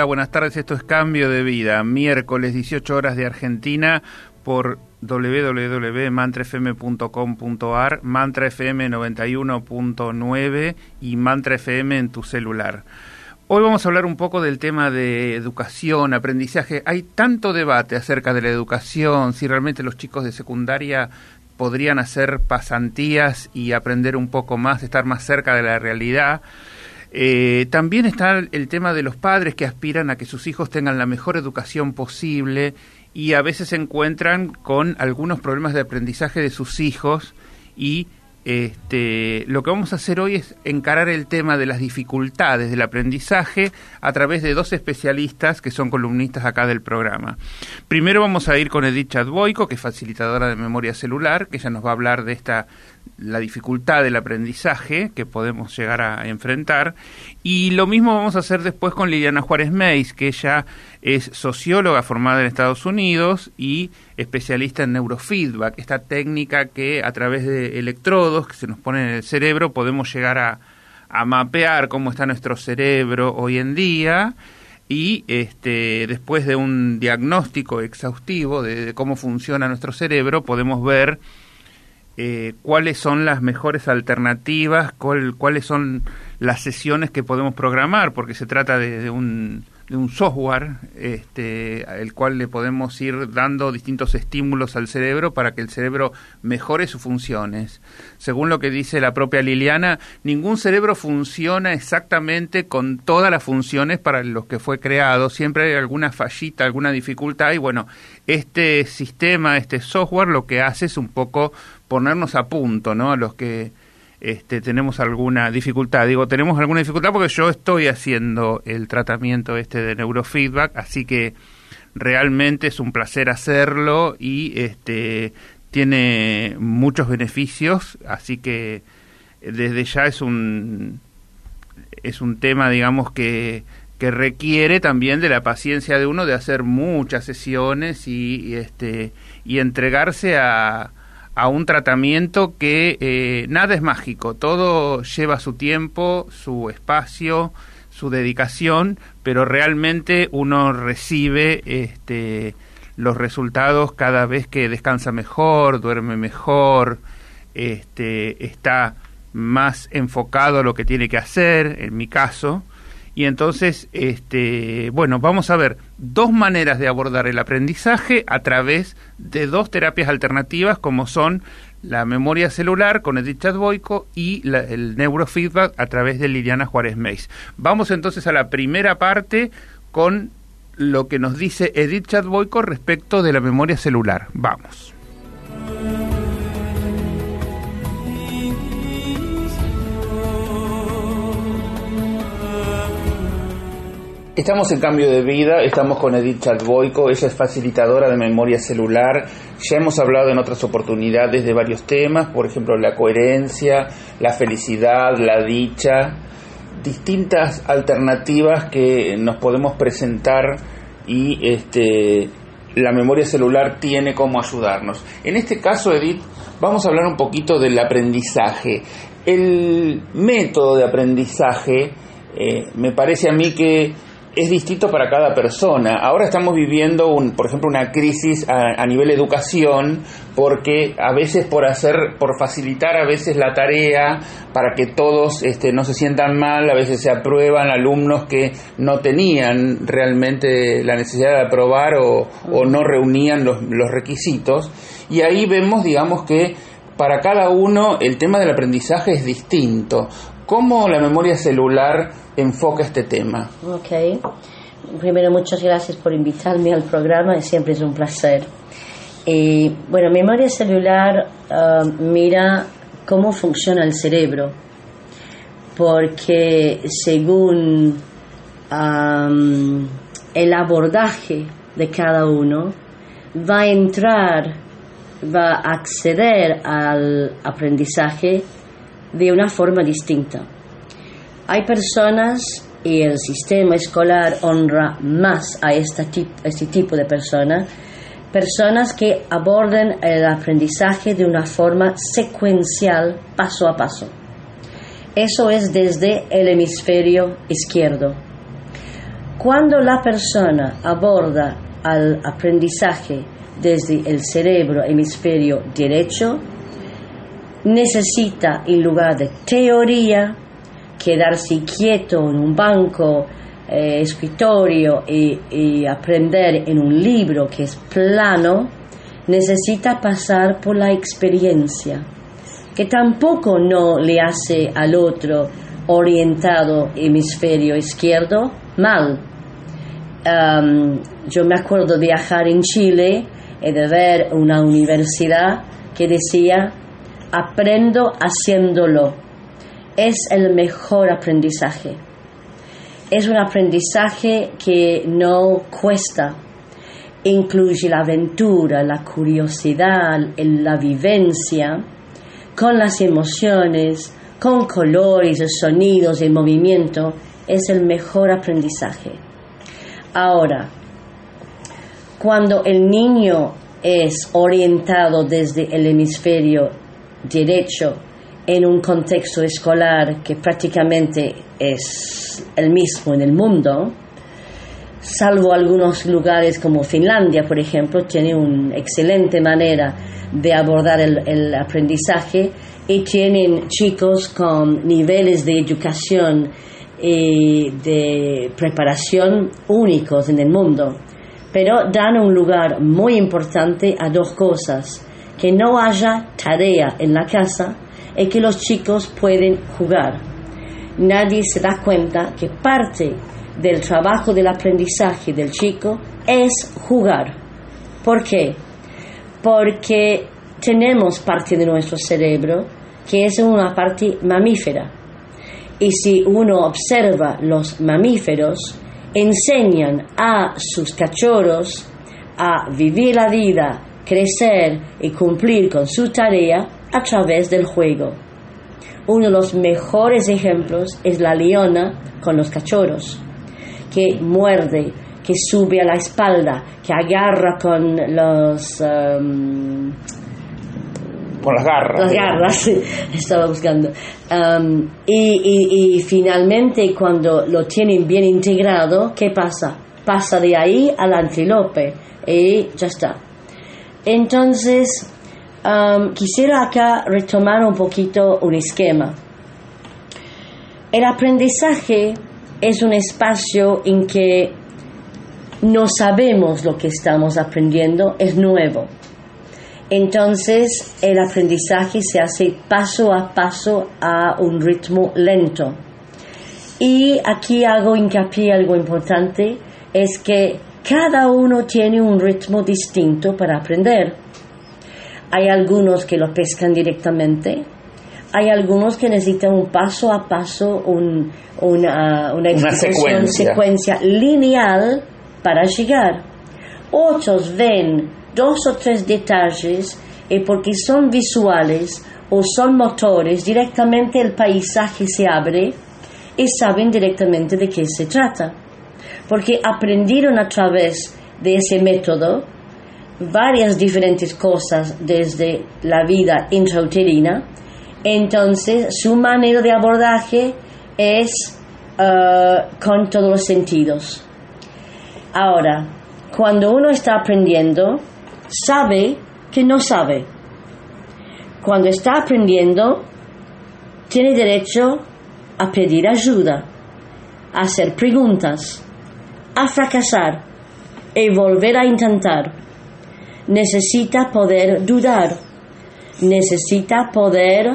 Hola, buenas tardes, esto es Cambio de Vida, miércoles 18 horas de Argentina por www.mantrafm.com.ar, Mantra FM 91.9 y Mantra FM en tu celular. Hoy vamos a hablar un poco del tema de educación, aprendizaje. Hay tanto debate acerca de la educación, si realmente los chicos de secundaria podrían hacer pasantías y aprender un poco más, estar más cerca de la realidad. También está el tema de los padres que aspiran a que sus hijos tengan la mejor educación posible y a veces se encuentran con algunos problemas de aprendizaje de sus hijos y lo que vamos a hacer hoy es encarar el tema de las dificultades del aprendizaje a través de dos especialistas que son columnistas acá del programa. Primero vamos a ir con Edith Chadboyko, que es facilitadora de memoria celular, que ella nos va a hablar de la dificultad del aprendizaje que podemos llegar a enfrentar, y lo mismo vamos a hacer después con Liliana Juárez Meis, que ella es socióloga formada en Estados Unidos y especialista en neurofeedback, esta técnica que a través de electrodos que se nos ponen en el cerebro podemos llegar a mapear cómo está nuestro cerebro hoy en día, y después de un diagnóstico exhaustivo de cómo funciona nuestro cerebro podemos ver cuáles son las mejores alternativas, cuáles son las sesiones que podemos programar, porque se trata de un software el cual le podemos ir dando distintos estímulos al cerebro para que el cerebro mejore sus funciones. Según lo que dice la propia Liliana, ningún cerebro funciona exactamente con todas las funciones para los que fue creado, siempre hay alguna fallita, alguna dificultad, y bueno, este sistema, este software lo que hace es un poco ponernos a punto, ¿no? A los que tenemos alguna dificultad. Digo, tenemos alguna dificultad porque yo estoy haciendo el tratamiento de neurofeedback, así que realmente es un placer hacerlo y tiene muchos beneficios, así que desde ya es un tema, digamos, que requiere también de la paciencia de uno de hacer muchas sesiones y entregarse a un tratamiento que nada es mágico, todo lleva su tiempo, su espacio, su dedicación, pero realmente uno recibe los resultados cada vez que descansa mejor, duerme mejor, está más enfocado a lo que tiene que hacer, en mi caso. Y entonces, bueno, vamos a ver dos maneras de abordar el aprendizaje a través de dos terapias alternativas, como son la memoria celular con Edith Chadboyko y el neurofeedback a través de Liliana Juárez Meis. Vamos entonces a la primera parte con lo que nos dice Edith Chadboyko respecto de la memoria celular. Vamos. Estamos en Cambio de Vida, estamos con Edith Chadboyko, ella es facilitadora de memoria celular. Ya hemos hablado en otras oportunidades de varios temas, por ejemplo la coherencia, la felicidad, la dicha, distintas alternativas que nos podemos presentar y la memoria celular tiene cómo ayudarnos. En este caso, Edith, vamos a hablar un poquito del aprendizaje. El método de aprendizaje me parece a mí que es distinto para cada persona. Ahora estamos viviendo, por ejemplo, una crisis a nivel educación, porque a veces por facilitar a veces la tarea, para que todos no se sientan mal, a veces se aprueban alumnos que no tenían realmente la necesidad de aprobar o no reunían los requisitos. Y ahí vemos, digamos, que para cada uno el tema del aprendizaje es distinto. ¿Cómo la memoria celular enfoca este tema? Ok. Primero, muchas gracias por invitarme al programa, siempre es un placer. Bueno, memoria celular mira cómo funciona el cerebro, porque según el abordaje de cada uno, va a acceder al aprendizaje de una forma distinta. Hay personas, y el sistema escolar honra más a este tipo de personas que aborden el aprendizaje de una forma secuencial, paso a paso. Eso es desde el hemisferio izquierdo. Cuando la persona aborda al aprendizaje desde el cerebro hemisferio derecho, necesita, en lugar de teoría, quedarse quieto en un banco, escritorio y aprender en un libro que es plano, necesita pasar por la experiencia, que tampoco no le hace al otro orientado hemisferio izquierdo mal. Yo me acuerdo de viajar en Chile y de ver una universidad que decía: aprendo haciéndolo. Es el mejor aprendizaje. Es un aprendizaje que no cuesta. Incluye la aventura, la curiosidad, la vivencia, con las emociones, con colores, sonidos y movimiento. Es el mejor aprendizaje. Ahora, cuando el niño es orientado desde el hemisferio derecho en un contexto escolar que prácticamente es el mismo en el mundo, salvo algunos lugares como Finlandia, por ejemplo, tiene una excelente manera de abordar el aprendizaje y tienen chicos con niveles de educación y de preparación únicos en el mundo, pero dan un lugar muy importante a dos cosas: que no haya tarea en la casa y que los chicos pueden jugar. Nadie se da cuenta que parte del trabajo del aprendizaje del chico es jugar. ¿Por qué? Porque tenemos parte de nuestro cerebro que es una parte mamífera. Y si uno observa, los mamíferos enseñan a sus cachorros a vivir la vida, crecer y cumplir con su tarea a través del juego. Uno de los mejores ejemplos es la leona con los cachorros, que muerde, que sube a la espalda, que agarra con los... con las garras. Las garras, estaba buscando. Y finalmente, cuando lo tienen bien integrado, ¿qué pasa? Pasa de ahí al antílope y ya está. Entonces, quisiera acá retomar un poquito un esquema. El aprendizaje es un espacio en que no sabemos lo que estamos aprendiendo, es nuevo. Entonces, el aprendizaje se hace paso a paso a un ritmo lento. Y aquí hago hincapié algo importante, es que cada uno tiene un ritmo distinto para aprender. Hay algunos que lo pescan directamente, hay algunos que necesitan un paso a paso, una secuencia lineal para llegar. Otros ven 2 o 3 detalles y porque son visuales o son motores, directamente el paisaje se abre y saben directamente de qué se trata. Porque aprendieron a través de ese método varias diferentes cosas desde la vida intrauterina. Entonces su manera de abordaje es con todos los sentidos. Ahora, cuando uno está aprendiendo, sabe que no sabe. Cuando está aprendiendo, tiene derecho a pedir ayuda, a hacer preguntas, a fracasar y volver a intentar. Necesita poder dudar, necesita poder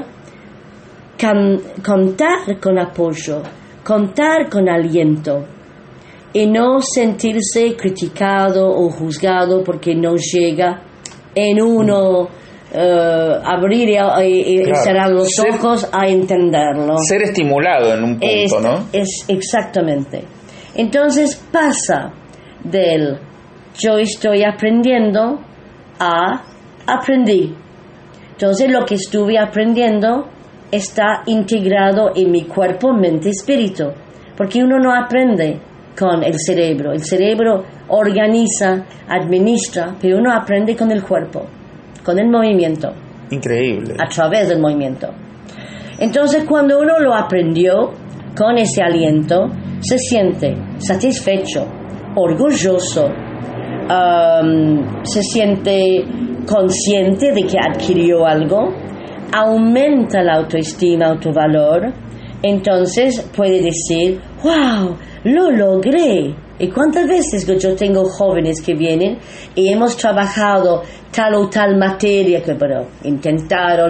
contar con apoyo, contar con aliento y no sentirse criticado o juzgado porque no llega en uno abrir y claro, cerrar los ojos a entenderlo. Ser estimulado en un punto, ¿no? Es exactamente. Entonces pasa del yo estoy aprendiendo a aprendí. Entonces lo que estuve aprendiendo está integrado en mi cuerpo, mente, espíritu. Porque uno no aprende con el cerebro. El cerebro organiza, administra, pero uno aprende con el cuerpo, con el movimiento. Increíble. A través del movimiento. Entonces cuando uno lo aprendió con ese aliento, se siente satisfecho, orgulloso, se siente consciente de que adquirió algo, aumenta la autoestima, autovalor, entonces puede decir, wow, lo logré. ¿Y cuántas veces yo tengo jóvenes que vienen y hemos trabajado tal o tal materia que pero intentaron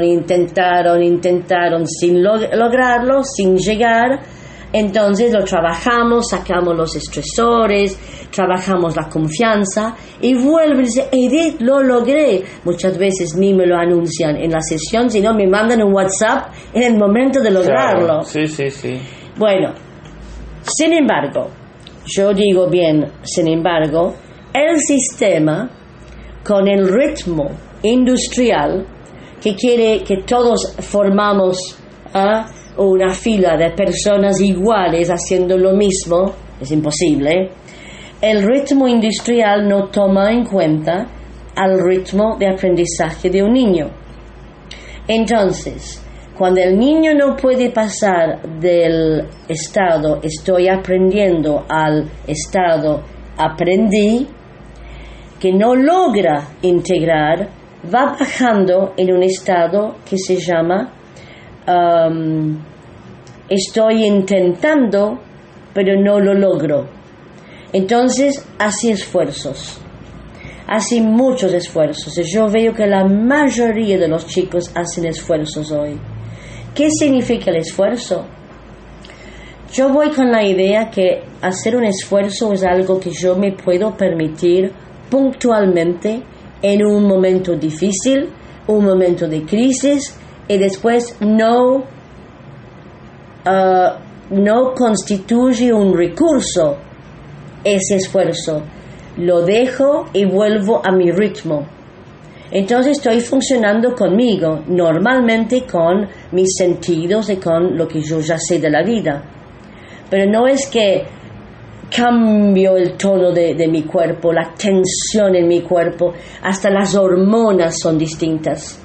sin lograrlo, sin llegar? Entonces lo trabajamos, sacamos los estresores, trabajamos la confianza y vuelven y dicen, Edith, lo logré. Muchas veces ni me lo anuncian en la sesión, sino me mandan un WhatsApp en el momento de lograrlo. Claro. Sí. Bueno, sin embargo, yo digo bien, sin embargo, el sistema con el ritmo industrial que quiere que todos formamos una fila de personas iguales haciendo lo mismo, es imposible. El ritmo industrial no toma en cuenta al ritmo de aprendizaje de un niño. Entonces, cuando el niño no puede pasar del estado estoy aprendiendo al estado aprendí, que no logra integrar, va bajando en un estado que se llama estoy intentando, pero no lo logro. Entonces hace esfuerzos, hace muchos esfuerzos. Yo veo que la mayoría de los chicos hacen esfuerzos hoy. ¿Qué significa el esfuerzo? Yo voy con la idea que hacer un esfuerzo es algo que yo me puedo permitir puntualmente en un momento difícil, un momento de crisis, y después no constituye un recurso ese esfuerzo. Lo dejo y vuelvo a mi ritmo. Entonces estoy funcionando conmigo, normalmente con mis sentidos y con lo que yo ya sé de la vida. Pero no es que cambio el tono de mi cuerpo, la tensión en mi cuerpo, hasta las hormonas son distintas.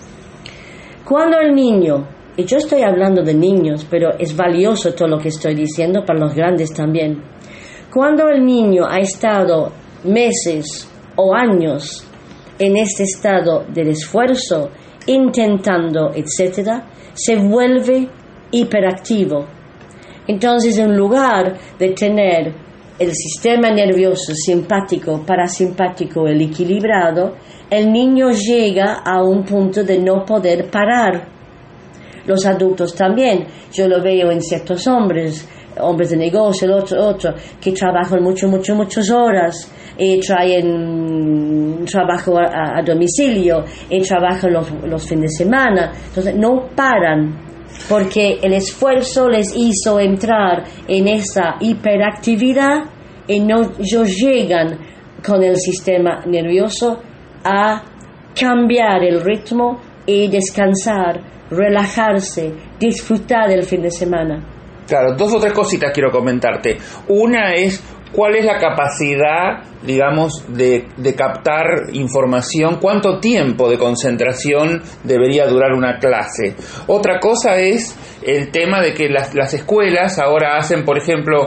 Cuando el niño, y yo estoy hablando de niños, pero es valioso todo lo que estoy diciendo para los grandes también. Cuando el niño ha estado meses o años en este estado del esfuerzo, intentando, etc., se vuelve hiperactivo. Entonces, en lugar de tener el sistema nervioso simpático, parasimpático, el equilibrado, el niño llega a un punto de no poder parar. Los adultos también. Yo lo veo en ciertos hombres de negocio, el otro, que trabajan muchas horas, y traen trabajo a domicilio, y trabajan los fines de semana. Entonces no paran, porque el esfuerzo les hizo entrar en esa hiperactividad y no llegan con el sistema nervioso a cambiar el ritmo y descansar, relajarse, disfrutar del fin de semana. Claro, 2 o 3 cositas quiero comentarte. Una es, ¿cuál es la capacidad, digamos, de captar información? ¿Cuánto tiempo de concentración debería durar una clase? Otra cosa es el tema de que las escuelas ahora hacen, por ejemplo,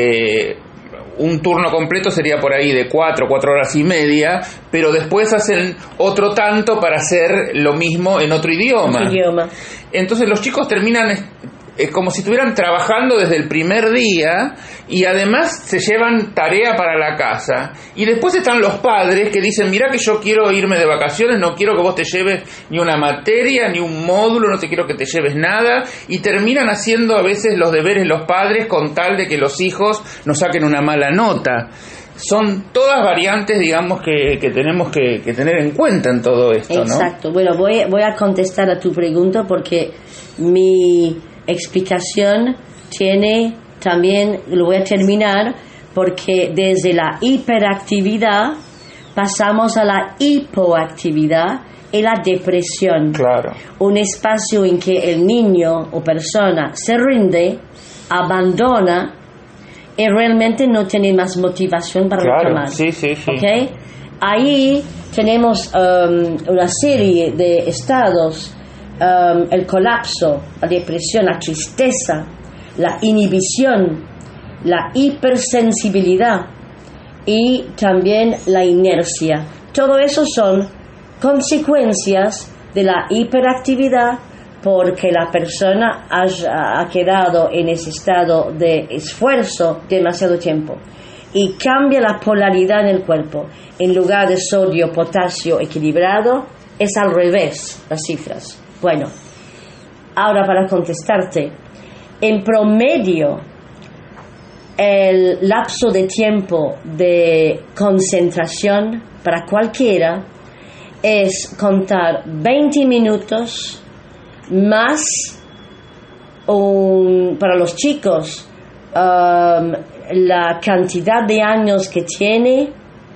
un turno completo sería por ahí de 4 horas y media, pero después hacen otro tanto para hacer lo mismo en otro idioma. Entonces los chicos terminan como si estuvieran trabajando desde el primer día y además se llevan tarea para la casa. Y después están los padres que dicen, mira que yo quiero irme de vacaciones, no quiero que vos te lleves ni una materia, ni un módulo, no te quiero que te lleves nada, y terminan haciendo a veces los deberes los padres con tal de que los hijos no saquen una mala nota. Son todas variantes, digamos, que tenemos que tener en cuenta en todo esto, ¿no? Exacto. Bueno, voy a contestar a tu pregunta porque mi explicación tiene también, lo voy a terminar, porque desde la hiperactividad pasamos a la hipoactividad y la depresión. Claro. Un espacio en que el niño o persona se rinde, abandona y realmente no tiene más motivación para retomar. Sí. ¿Okay? Ahí tenemos una serie de estados. El colapso, la depresión, la tristeza, la inhibición, la hipersensibilidad y también la inercia. Todo eso son consecuencias de la hiperactividad porque la persona ha quedado en ese estado de esfuerzo demasiado tiempo y cambia la polaridad en el cuerpo. En lugar de sodio, potasio equilibrado, es al revés las cifras. Bueno, ahora para contestarte, en promedio el lapso de tiempo de concentración para cualquiera es contar 20 minutos más para los chicos la cantidad de años que tiene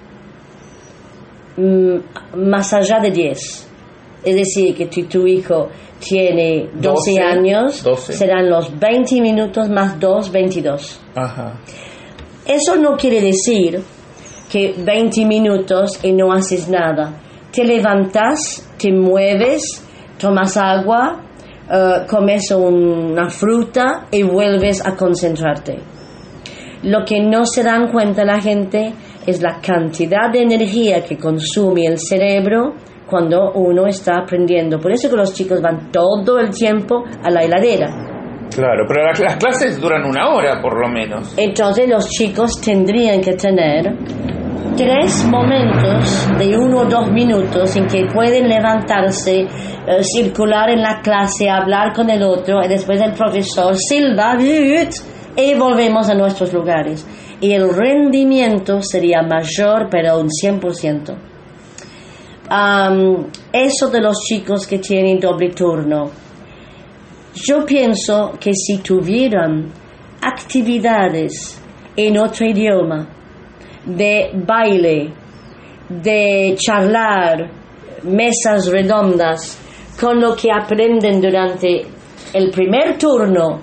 más allá de 10. Es decir, que tu hijo tiene 12 años, 12. Serán los 20 minutos más 2, 22. Ajá. Eso no quiere decir que 20 minutos y no haces nada. Te levantas, te mueves, tomas agua, comes una fruta y vuelves a concentrarte. Lo que no se dan cuenta la gente es la cantidad de energía que consume el cerebro cuando uno está aprendiendo. Por eso que los chicos van todo el tiempo a la heladera. Claro, pero las clases duran 1 hora por lo menos. Entonces los chicos tendrían que tener 3 momentos de 1 o 2 minutos en que pueden levantarse, circular en la clase, hablar con el otro, y después el profesor silba y volvemos a nuestros lugares. Y el rendimiento sería mayor, pero un 100%. Eso de los chicos que tienen doble turno. Yo pienso que si tuvieran actividades en otro idioma, de baile, de charlar, mesas redondas, con lo que aprenden durante el primer turno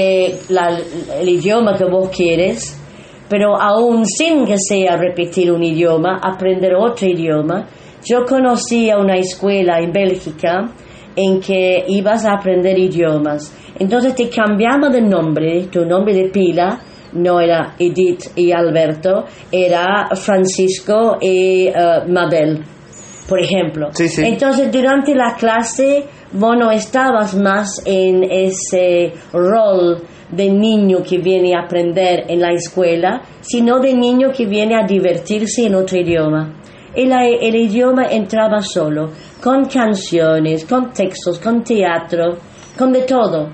el idioma que vos quieres, pero aún sin que sea repetir un idioma, aprender otro idioma. Yo conocí a una escuela en Bélgica en que ibas a aprender idiomas. Entonces te cambiaban de nombre, tu nombre de pila no era Edith y Alberto, era Francisco y Mabel, por ejemplo. Sí, sí. Entonces durante la clase vos no estabas más en ese rol de niño que viene a aprender en la escuela, sino de niño que viene a divertirse en otro idioma. El idioma entraba solo, con canciones, con textos, con teatro, con de todo.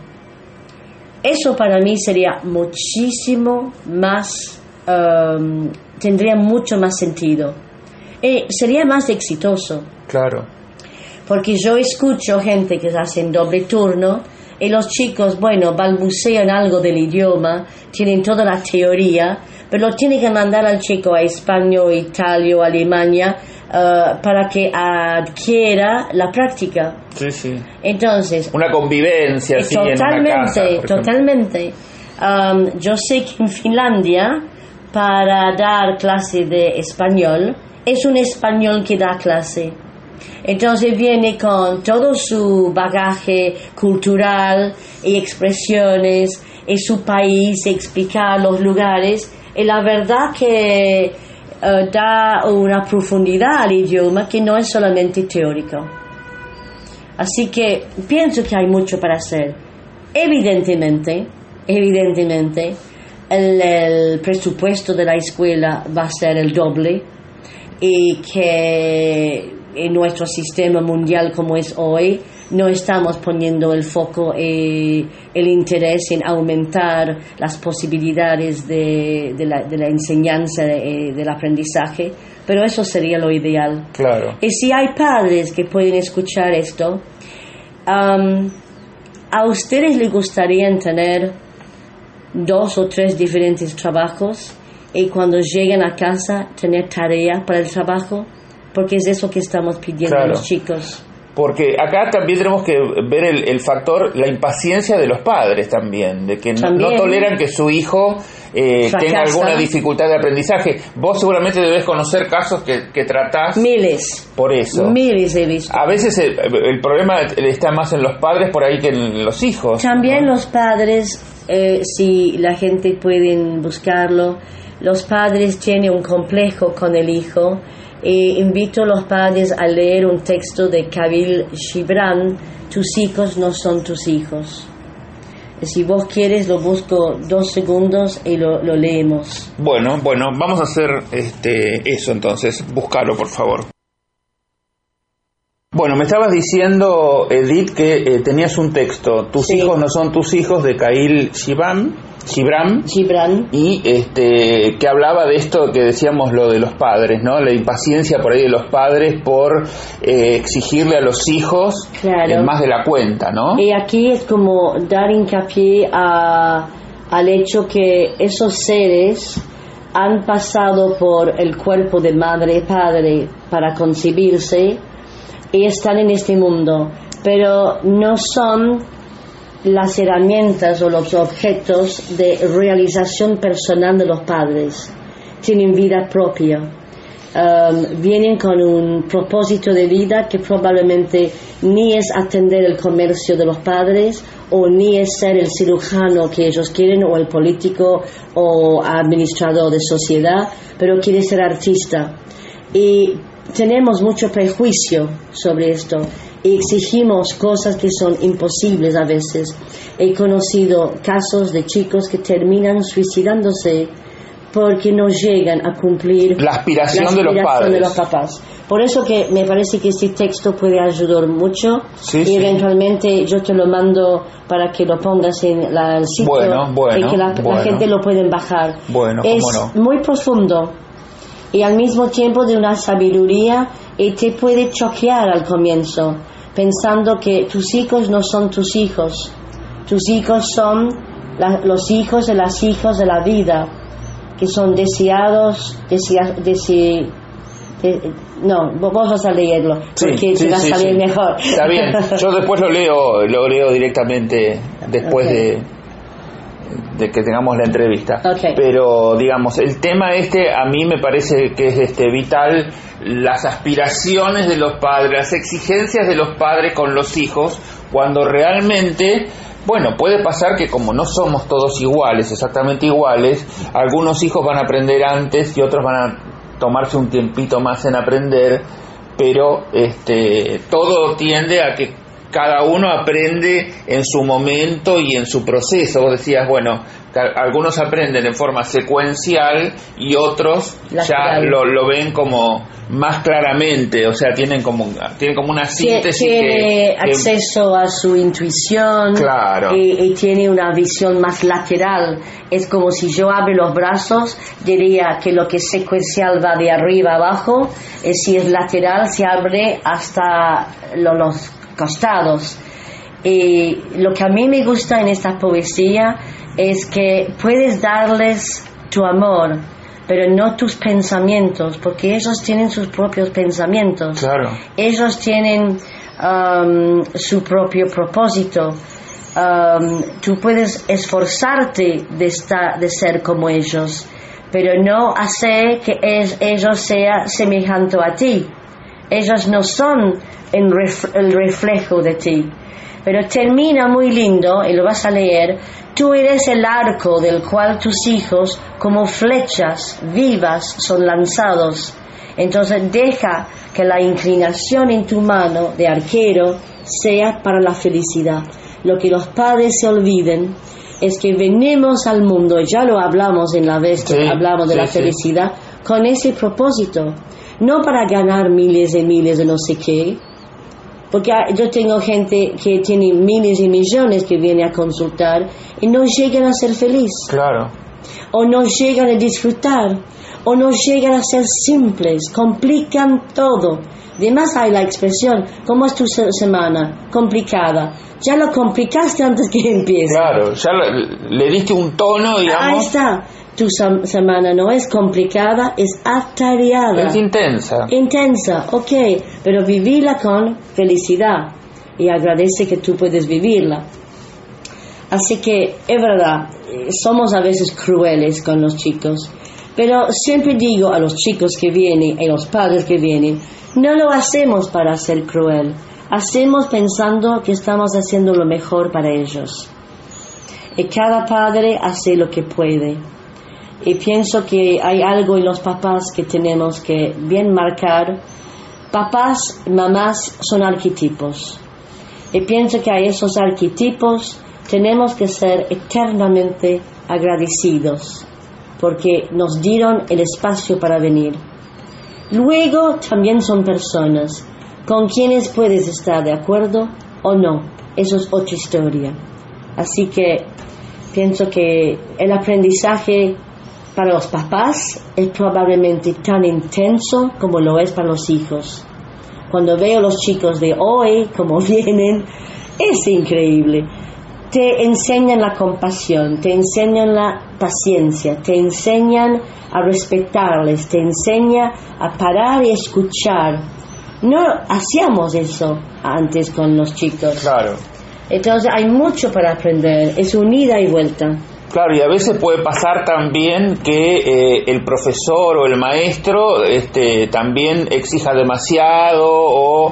Eso para mí sería muchísimo más, tendría mucho más sentido. Sería más exitoso. Claro. Porque yo escucho gente que hacen doble turno y los chicos, balbucean algo del idioma, tienen toda la teoría, pero lo tienen que mandar al chico a España, Italia o Alemania para que adquiera la práctica. Sí, sí. Entonces, una convivencia así totalmente, en una casa, totalmente. Yo sé que en Finlandia, para dar clase de español, es un español que da clase. Entonces viene con todo su bagaje cultural y expresiones y su país, explicar los lugares, y la verdad que da una profundidad al idioma que no es solamente teórico. Así que pienso que hay mucho para hacer. Evidentemente, el presupuesto de la escuela va a ser el doble, y que en nuestro sistema mundial como es hoy no estamos poniendo el foco y el interés en aumentar las posibilidades de la enseñanza, del aprendizaje, pero eso sería lo ideal. Claro. Y si hay padres que pueden escuchar esto, ¿a ustedes les gustaría tener 2 o 3 diferentes trabajos y cuando lleguen a casa tener tarea para el trabajo? Porque es eso que estamos pidiendo a los chicos. Porque acá también tenemos que ver el factor, la impaciencia de los padres también, de que no toleran que su hijo tenga alguna dificultad de aprendizaje. Vos seguramente debes conocer casos que tratás. Miles. Por eso. Miles he visto. A veces el problema está más en los padres por ahí que en los hijos. También, ¿no? Los padres, si la gente puede buscarlo, los padres tienen un complejo con el hijo. Invito a los padres a leer un texto de Khalil Gibran, Tus hijos no son tus hijos. Si vos quieres, lo busco 2 segundos y lo leemos. Bueno, vamos a hacer eso entonces. Búscalo, por favor. Bueno, me estabas diciendo, Edith, que tenías un texto, Tus hijos no son tus hijos, de Khalil Gibran, y que hablaba de esto que decíamos, lo de los padres, ¿no? La impaciencia por ahí de los padres por exigirle a los hijos más de la cuenta, ¿no? Y aquí es como dar hincapié al hecho que esos seres han pasado por el cuerpo de madre y padre para concebirse y están en este mundo, pero no son las herramientas o los objetos de realización personal de los padres. Tienen vida propia, vienen con un propósito de vida que probablemente ni es atender el comercio de los padres, o ni es ser el cirujano que ellos quieren, o el político o administrador de sociedad, pero quiere ser artista. Y tenemos mucho prejuicio sobre esto y exigimos cosas que son imposibles a veces. He conocido casos de chicos que terminan suicidándose porque no llegan a cumplir la aspiración de los papás. Por eso que me parece que este texto puede ayudar mucho, y eventualmente yo te lo mando para que lo pongas en el sitio y que la gente lo pueden bajar. Es muy profundo y al mismo tiempo de una sabiduría, y te puede choquear al comienzo, pensando que tus hijos no son tus hijos. Tus hijos son los hijos de las hijas de la vida, que son deseados, no, vos vas a leerlo, porque te va a salir mejor. Está bien, yo después lo leo directamente después de que tengamos la entrevista. Pero digamos, el tema a mí me parece que es vital, las aspiraciones de los padres, las exigencias de los padres con los hijos, cuando realmente, bueno, puede pasar que como no somos todos iguales, exactamente iguales, algunos hijos van a aprender antes y otros van a tomarse un tiempito más en aprender, pero todo tiende a que cada uno aprende en su momento y en su proceso. Vos decías, bueno, algunos aprenden en forma secuencial y otros ya lo ven como más claramente, o sea, tienen como una síntesis. Tiene acceso a su intuición, y tiene una visión más lateral. Es como si yo abro los brazos, diría que lo que es secuencial va de arriba a abajo, si es lateral se abre hasta los costados. Y lo que a mí me gusta en esta poesía es que puedes darles tu amor, pero no tus pensamientos, porque ellos tienen sus propios pensamientos. Ellos tienen su propio propósito. Tú puedes esforzarte de ser como ellos, pero no hacer que ellos sean semejantes a ti. Ellos no son el reflejo de ti. Pero termina muy lindo, y lo vas a leer. Tú eres el arco del cual tus hijos, como flechas vivas, son lanzados. Entonces deja que la inclinación en tu mano de arquero sea para la felicidad. Lo que los padres se olviden es que venimos al mundo, y ya lo hablamos en la vez que hablamos de la felicidad, con ese propósito. No para ganar miles y miles de no sé qué, porque yo tengo gente que tiene miles y millones que viene a consultar y no llegan a ser feliz. O no llegan a disfrutar, o no llegan a ser simples, complican todo. Además hay la expresión, ¿cómo es tu semana? Complicada. Ya lo complicaste antes que empiece. Ya le diste un tono, digamos. Ahí está. Tu semana no es complicada, es atareada. Es intensa. Intensa, pero vivirla con felicidad y agradece que tú puedes vivirla. Así que es verdad, somos a veces crueles con los chicos, pero siempre digo a los chicos que vienen y a los padres que vienen, no lo hacemos para ser cruel, hacemos pensando que estamos haciendo lo mejor para ellos. Y cada padre hace lo que puede. Y pienso que hay algo en los papás que tenemos que bien marcar. Papás, mamás son arquetipos. Y pienso que a esos arquetipos tenemos que ser eternamente agradecidos porque nos dieron el espacio para venir. Luego también son personas con quienes puedes estar de acuerdo o no. Eso es otra historia. Así que pienso que el aprendizaje para los papás es probablemente tan intenso como lo es para los hijos. Cuando veo a los chicos de hoy, como vienen, es increíble. Te enseñan la compasión, te enseñan la paciencia, te enseñan a respetarles, te enseñan a parar y escuchar. No hacíamos eso antes con los chicos. Claro. Entonces hay mucho para aprender, es un ida y vuelta. Claro, y a veces puede pasar también que el profesor o el maestro también exija demasiado o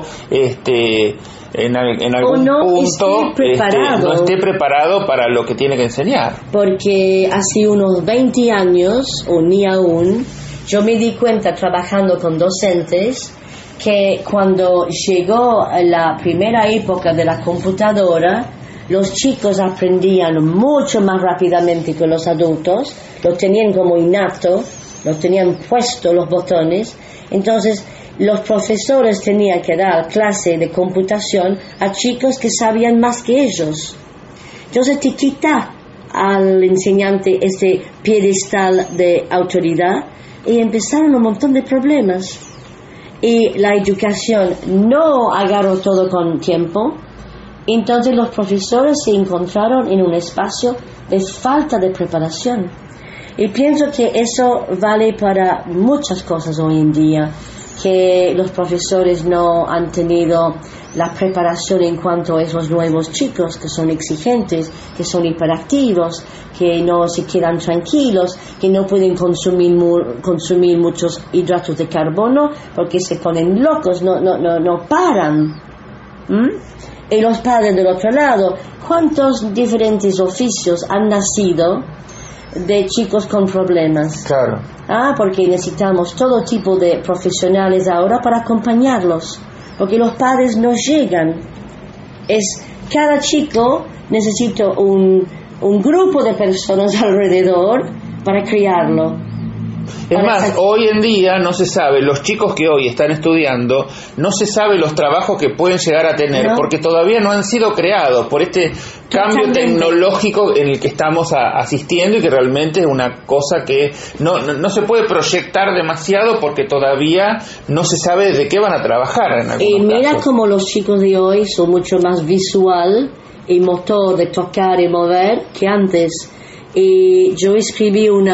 en algún punto no esté preparado para lo que tiene que enseñar. Porque hace unos 20 años, o ni aún, yo me di cuenta trabajando con docentes que cuando llegó la primera época de la computadora, los chicos aprendían mucho más rápidamente que los adultos, lo tenían como innato, lo tenían puesto los botones. Entonces los profesores tenían que dar clase de computación a chicos que sabían más que ellos. Entonces te quita al enseñante este pedestal de autoridad y empezaron un montón de problemas. Y la educación no agarró todo con tiempo. Entonces los profesores se encontraron en un espacio de falta de preparación. Y pienso que eso vale para muchas cosas hoy en día, que los profesores no han tenido la preparación en cuanto a esos nuevos chicos que son exigentes, que son hiperactivos, que no se quedan tranquilos, que no pueden consumir muchos hidratos de carbono porque se ponen locos, no paran. Y los padres del otro lado, ¿cuántos diferentes oficios han nacido de chicos con problemas? Claro. Porque necesitamos todo tipo de profesionales ahora para acompañarlos, porque los padres no llegan. Cada chico necesita un grupo de personas alrededor para criarlo. Es más, hoy en día no se sabe, los chicos que hoy están estudiando, no se sabe los trabajos que pueden llegar a tener, porque todavía no han sido creados por este cambio tecnológico en el que estamos asistiendo y que realmente es una cosa que no se puede proyectar demasiado porque todavía no se sabe de qué van a trabajar en algunos Y mira casos. Como los chicos de hoy son mucho más visual y motor de tocar y mover que antes. Y yo escribí un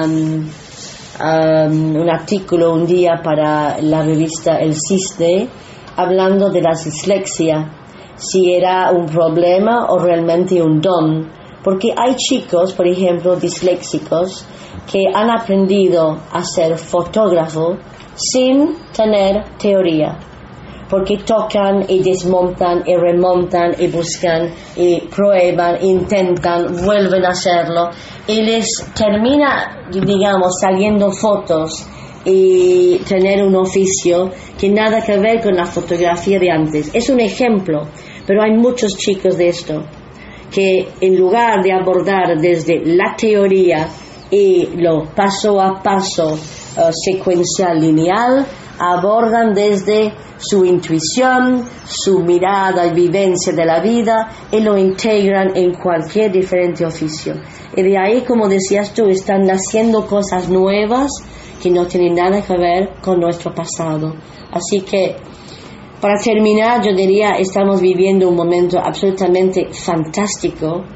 artículo un día para la revista El Cisne hablando de la dislexia, si era un problema o realmente un don, porque hay chicos, por ejemplo, disléxicos que han aprendido a ser fotógrafo sin tener teoría, porque tocan y desmontan y remontan y buscan y prueban, intentan, vuelven a hacerlo y les termina, digamos, saliendo fotos y tener un oficio que nada que ver con la fotografía de antes. Es un ejemplo, pero hay muchos chicos de esto que en lugar de abordar desde la teoría y lo paso a paso secuencial lineal, abordan desde su intuición, su mirada y vivencia de la vida y lo integran en cualquier diferente oficio. Y de ahí, como decías tú, están naciendo cosas nuevas que no tienen nada que ver con nuestro pasado. Así que, para terminar, yo diría, estamos viviendo un momento absolutamente fantástico.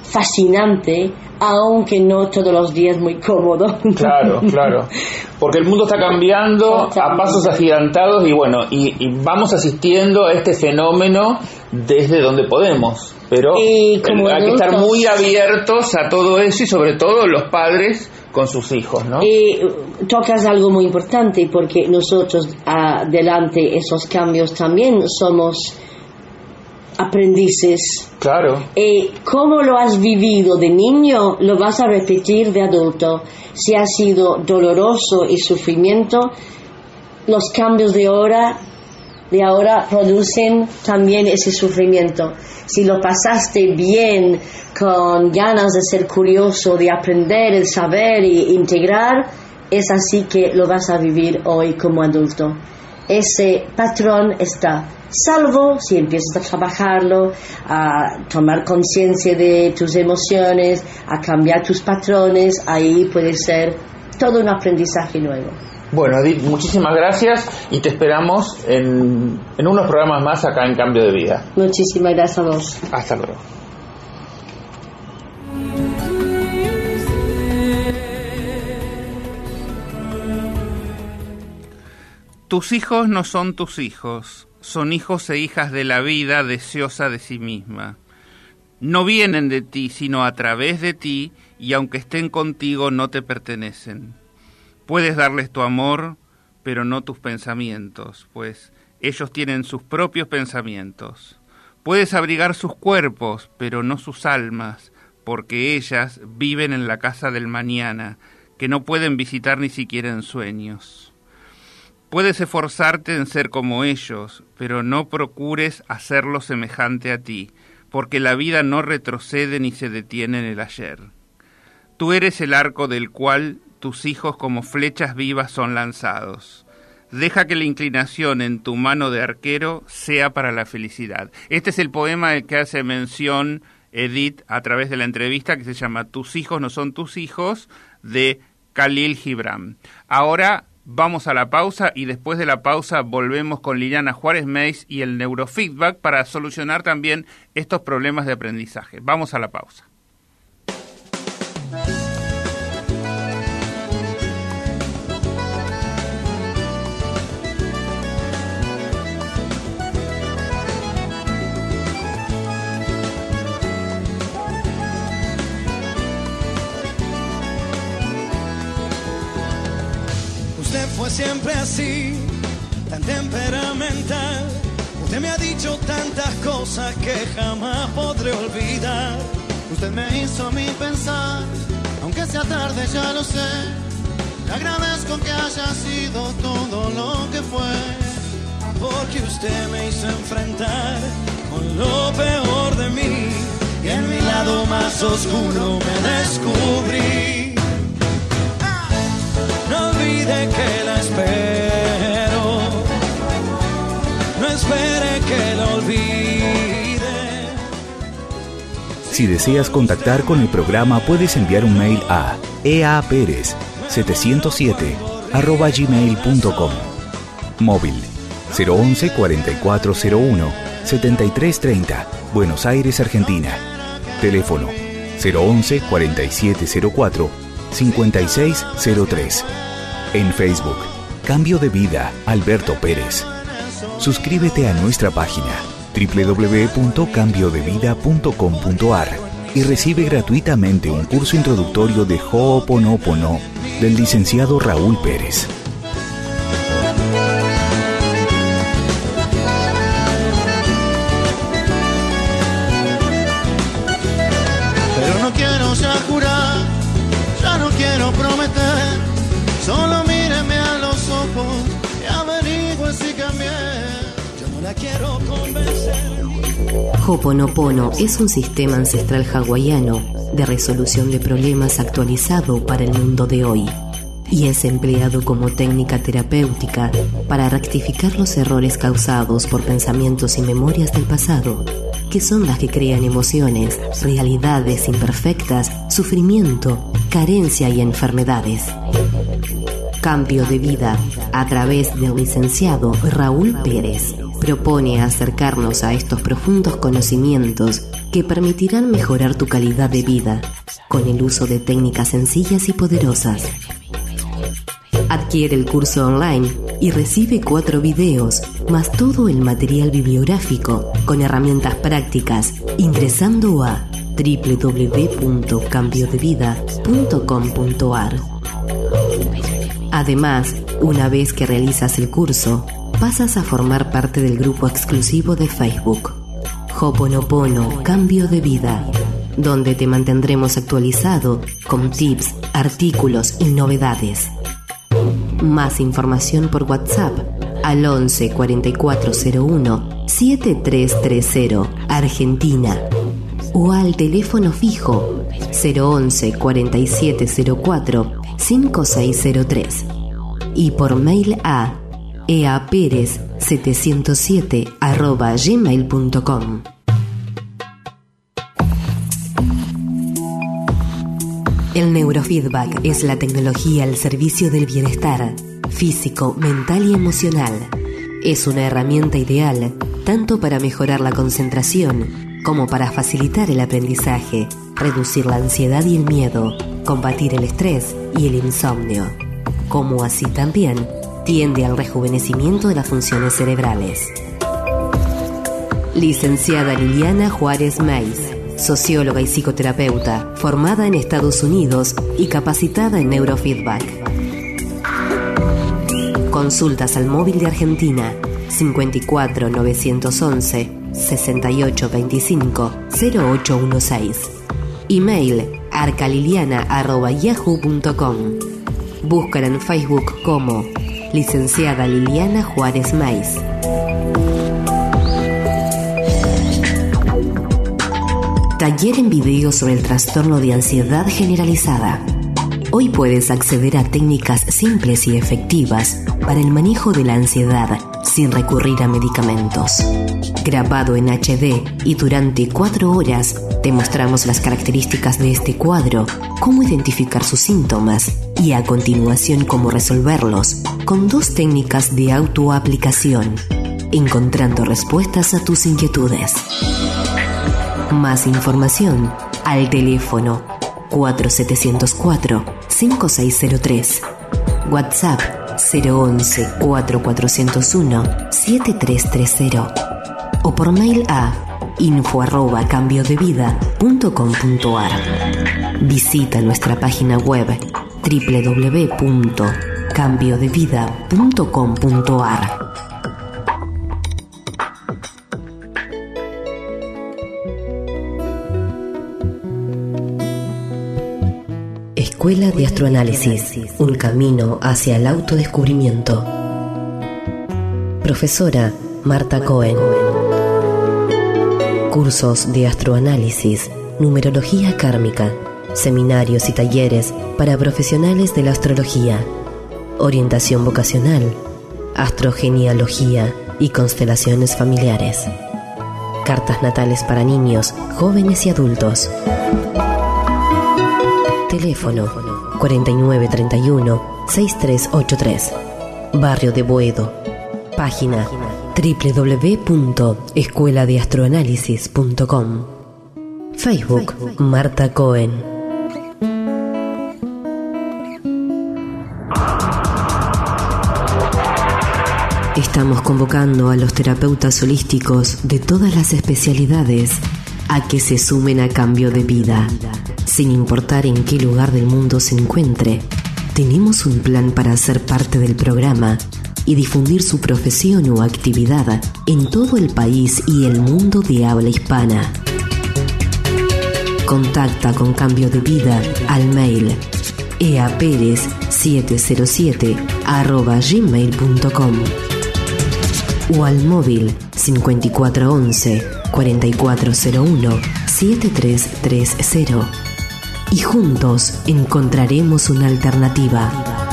fascinante, aunque no todos los días muy cómodo. Claro, claro. Porque el mundo está cambiando a pasos agigantados y bueno, y vamos asistiendo a este fenómeno desde donde podemos. Pero hay que estar muy abiertos a todo eso y sobre todo los padres con sus hijos, ¿no? Y tocas algo muy importante porque nosotros delante esos cambios también somos aprendices. Claro. Y como lo has vivido de niño, lo vas a repetir de adulto. Si ha sido doloroso y sufrimiento, los cambios de ahora producen también ese sufrimiento. Si lo pasaste bien, con ganas de ser curioso, de aprender, de saber e integrar, es así que lo vas a vivir hoy como adulto. Ese patrón está, salvo si empiezas a trabajarlo, a tomar conciencia de tus emociones, a cambiar tus patrones, ahí puede ser todo un aprendizaje nuevo. Bueno, Edith, muchísimas gracias y te esperamos en unos programas más acá en Cambio de Vida. Muchísimas gracias a vos. Hasta luego. Tus hijos no son tus hijos, son hijos e hijas de la vida deseosa de sí misma. No vienen de ti, sino a través de ti, y aunque estén contigo, no te pertenecen. Puedes darles tu amor, pero no tus pensamientos, pues ellos tienen sus propios pensamientos. Puedes abrigar sus cuerpos, pero no sus almas, porque ellas viven en la casa del mañana, que no pueden visitar ni siquiera en sueños. Puedes esforzarte en ser como ellos, pero no procures hacerlo semejante a ti, porque la vida no retrocede ni se detiene en el ayer. Tú eres el arco del cual tus hijos como flechas vivas son lanzados. Deja que la inclinación en tu mano de arquero sea para la felicidad. Este es el poema del que hace mención Edith a través de la entrevista, que se llama Tus hijos no son tus hijos, de Khalil Gibran. Ahora vamos a la pausa y después de la pausa volvemos con Liliana Juárez Meis y el neurofeedback para solucionar también estos problemas de aprendizaje. Vamos a la pausa. Fue siempre así, tan temperamental. Usted me ha dicho tantas cosas que jamás podré olvidar. Usted me hizo a mí pensar, aunque sea tarde ya lo sé. Le agradezco que haya sido todo lo que fue. Porque usted me hizo enfrentar con lo peor de mí, y en mi lado más oscuro me descubrí. No olvide que la espero, no espere que la olvide. Si deseas contactar con el programa, puedes enviar un mail a eaperez707@gmail.com. Móvil 011 4401 7330, Buenos Aires, Argentina. Teléfono 011 4704 5603. En Facebook, Cambio de Vida, Alberto Pérez. Suscríbete a nuestra página www.cambiodevida.com.ar y recibe gratuitamente un curso introductorio de Ho'oponopono del licenciado Raúl Pérez. Pero no quiero ya jurar, ya no quiero prometer, solo míreme a los ojos y averigüe si cambié. Yo no la quiero convencer. Ho'oponopono es un sistema ancestral hawaiano de resolución de problemas actualizado para el mundo de hoy y es empleado como técnica terapéutica para rectificar los errores causados por pensamientos y memorias del pasado, que son las que crean emociones, realidades imperfectas, sufrimiento, carencia y enfermedades. Cambio de Vida, a través del licenciado Raúl Pérez. propone acercarnos a estos profundos conocimientos que permitirán mejorar tu calidad de vida con el uso de técnicas sencillas y poderosas. Adquiere el curso online y recibe 4 videos, más todo el material bibliográfico con herramientas prácticas ingresando a www.cambiodevida.com.ar. Además, una vez que realizas el curso, pasas a formar parte del grupo exclusivo de Facebook Ho'oponopono Cambio de Vida, donde te mantendremos actualizado con tips, artículos y novedades. Más información por WhatsApp al 11 4401 7330 Argentina o al teléfono fijo 011 4704 5603 y por mail a eaperez707@gmail.com. El neurofeedback es la tecnología al servicio del bienestar físico, mental y emocional. Es una herramienta ideal tanto para mejorar la concentración como para facilitar el aprendizaje, reducir la ansiedad y el miedo, combatir el estrés y el insomnio, como así también tiende al rejuvenecimiento de las funciones cerebrales. Licenciada Liliana Juárez Meis, socióloga y psicoterapeuta, formada en Estados Unidos y capacitada en neurofeedback. Consultas al móvil de Argentina 54 911 6825 0816. Email arcaliliana@yahoo.com. Búscala en Facebook como Licenciada Liliana Juárez Meis. Taller en video sobre el trastorno de ansiedad generalizada. Hoy puedes acceder a técnicas simples y efectivas para el manejo de la ansiedad sin recurrir a medicamentos. Grabado en HD y durante 4 horas, te mostramos las características de este cuadro, cómo identificar sus síntomas y a continuación cómo resolverlos con 2 técnicas de autoaplicación, encontrando respuestas a tus inquietudes. Más información al teléfono 4704-5603, WhatsApp 011 4401 7330 o por mail a info@cambiodevida.com.ar. Visita nuestra página web www.cambiodevida.com.ar. Escuela de Astroanálisis, un camino hacia el autodescubrimiento. Profesora Marta Cohen. Cursos de astroanálisis, numerología kármica, seminarios y talleres para profesionales de la astrología, orientación vocacional, astrogenealogía y constelaciones familiares. Cartas natales para niños, jóvenes y adultos. Teléfono 4931-6383, Barrio de Boedo. Página www.escueladeastroanálisis.com. Facebook Marta Cohen. Estamos convocando a los terapeutas holísticos de todas las especialidades a que se sumen a Cambio de Vida. Sin importar en qué lugar del mundo se encuentre, tenemos un plan para ser parte del programa y difundir su profesión o actividad en todo el país y el mundo de habla hispana. Contacta con Cambio de Vida al mail eaperez707@gmail.com o al móvil 5411 4401 7330 y juntos encontraremos una alternativa.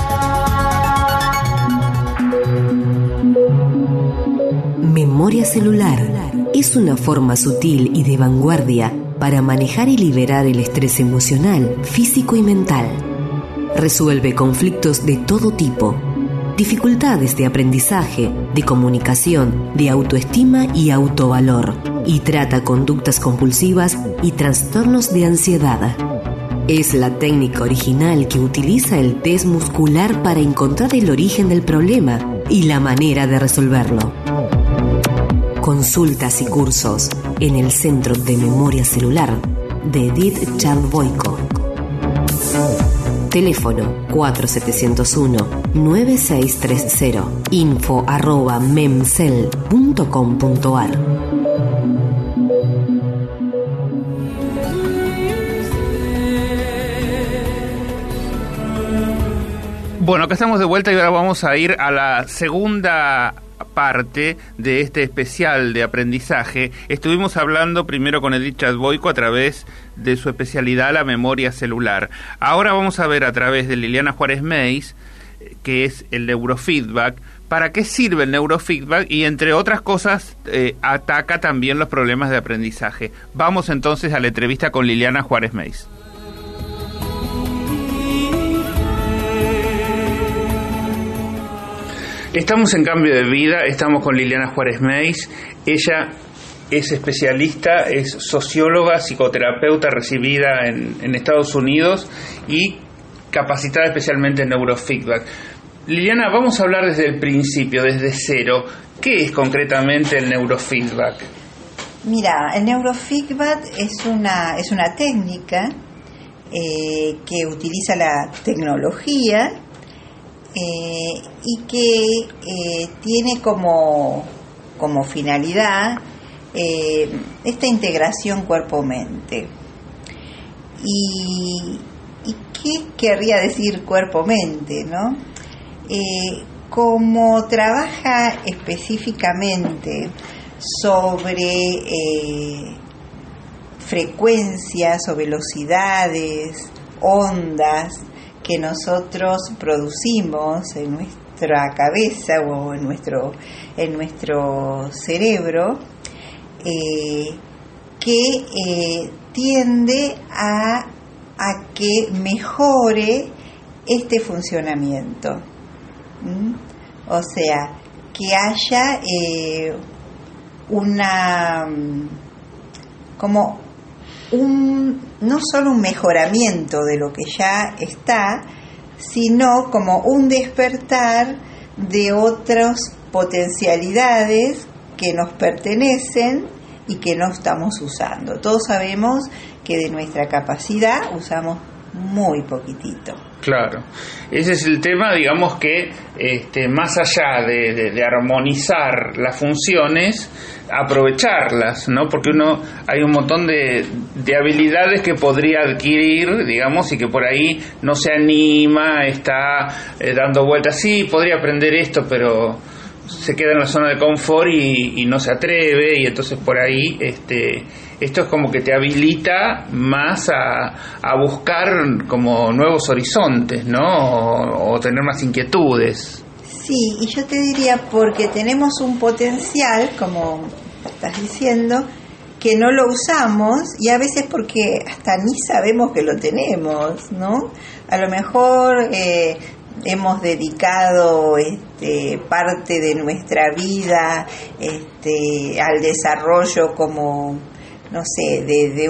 Memoria celular es una forma sutil y de vanguardia para manejar y liberar el estrés emocional, físico y mental. Resuelve conflictos de todo tipo. dificultades de aprendizaje, de comunicación, de autoestima y autovalor, y trata conductas compulsivas y trastornos de ansiedad. Es la técnica original que utiliza el test muscular para encontrar el origen del problema y la manera de resolverlo. Consultas y cursos en el Centro de Memoria Celular de Edith Chadboyko. Teléfono 4701-9630, info@memcel.com.ar. Bueno, acá estamos de vuelta y ahora vamos a ir a la segunda parte de este especial de aprendizaje. Estuvimos hablando primero con Edith Chadboyko a través de su especialidad, la memoria celular. Ahora vamos a ver a través de Liliana Juárez Meis, que es el neurofeedback, para qué sirve el neurofeedback y, entre otras cosas, ataca también los problemas de aprendizaje. Vamos entonces a la entrevista con Liliana Juárez Meis. Estamos en Cambio de Vida, estamos con Liliana Juárez Meis. Ella es especialista, es socióloga, psicoterapeuta recibida en Estados Unidos y capacitada especialmente en neurofeedback. Liliana, vamos a hablar desde el principio, desde cero. ¿Qué es concretamente el neurofeedback? Mira, el neurofeedback es una técnica que utiliza la tecnología y que tiene como finalidad esta integración cuerpo-mente. ¿Y qué querría decir cuerpo-mente, no? Como trabaja específicamente sobre frecuencias o velocidades, ondas que nosotros producimos en nuestra cabeza o en nuestro cerebro, que tiende a que mejore este funcionamiento. O sea, que haya no solo un mejoramiento de lo que ya está, sino como un despertar de otras potencialidades que nos pertenecen y que no estamos usando. Todos sabemos que de nuestra capacidad usamos muy poquitito. Claro, ese es el tema, digamos que más allá de armonizar las funciones, aprovecharlas, ¿no? Porque hay un montón de habilidades que podría adquirir, digamos, y que por ahí no se anima, está dando vueltas. Sí, podría aprender esto, pero se queda en la zona de confort y no se atreve, y entonces por ahí esto es como que te habilita más a buscar como nuevos horizontes, ¿no? O tener más inquietudes. Sí, y yo te diría, porque tenemos un potencial, como estás diciendo, que no lo usamos, y a veces porque hasta ni sabemos que lo tenemos, ¿no? A lo mejor hemos dedicado parte de nuestra vida al desarrollo como, no sé, de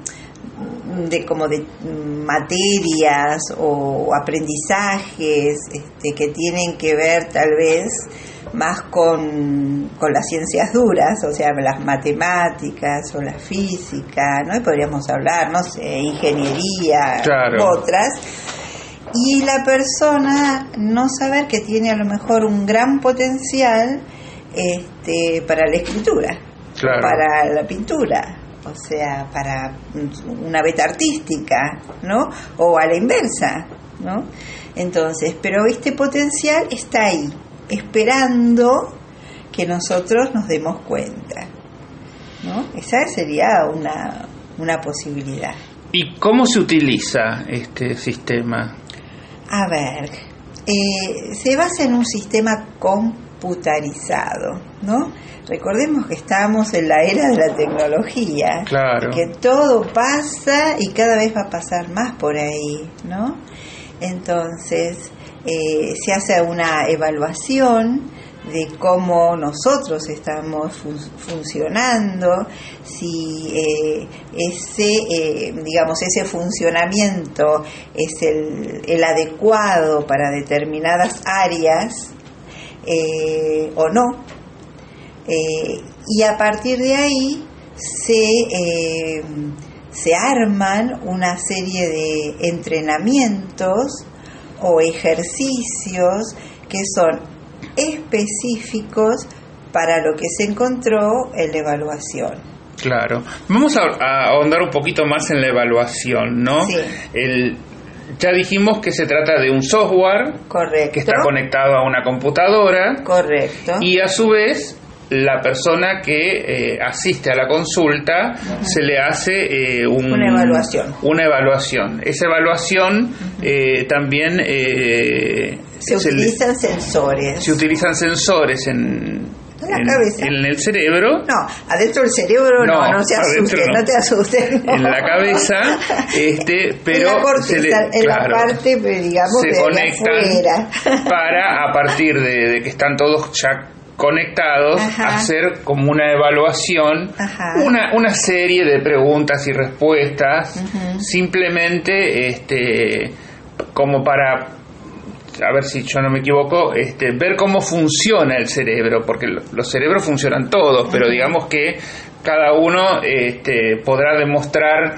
materias o aprendizajes que tienen que ver tal vez más con las ciencias duras, o sea, las matemáticas o la física, ¿no? Y podríamos hablar, no sé, ingeniería, claro, otras. Y la persona no saber que tiene a lo mejor un gran potencial para la escritura, claro, para la pintura, o sea, para una beta artística, ¿no? O a la inversa, ¿no? Entonces, pero este potencial está ahí, esperando que nosotros nos demos cuenta, ¿no? Esa sería una posibilidad. ¿Y cómo se utiliza este sistema? A ver, se basa en un sistema computarizado, ¿no? Recordemos que estamos en la era de la tecnología, claro, que todo pasa y cada vez va a pasar más por ahí, ¿no? Entonces, se hace una evaluación de cómo nosotros estamos funcionando, si ese funcionamiento es el adecuado para determinadas áreas o no. Y a partir de ahí se arman una serie de entrenamientos o ejercicios que son específicos para lo que se encontró en la evaluación. Claro. Vamos a ahondar un poquito más en la evaluación, ¿no? Sí. Ya dijimos que se trata de un software. Correcto. Que está conectado a una computadora. Correcto. Y a su vez, la persona que asiste a la consulta, se le hace una evaluación. Una evaluación. Esa evaluación también se utilizan sensores. Se utilizan sensores en la cabeza. En el cerebro. No, adentro del cerebro no se asusten, no te asustes. No. En la cabeza, pero en la corteza, la parte, digamos, se de conectan afuera. Para, a partir de que están todos ya conectados, hacer como una evaluación, una serie de preguntas y respuestas, simplemente como para, a ver si yo no me equivoco, ver cómo funciona el cerebro, porque los cerebros funcionan todos, pero digamos que cada uno podrá demostrar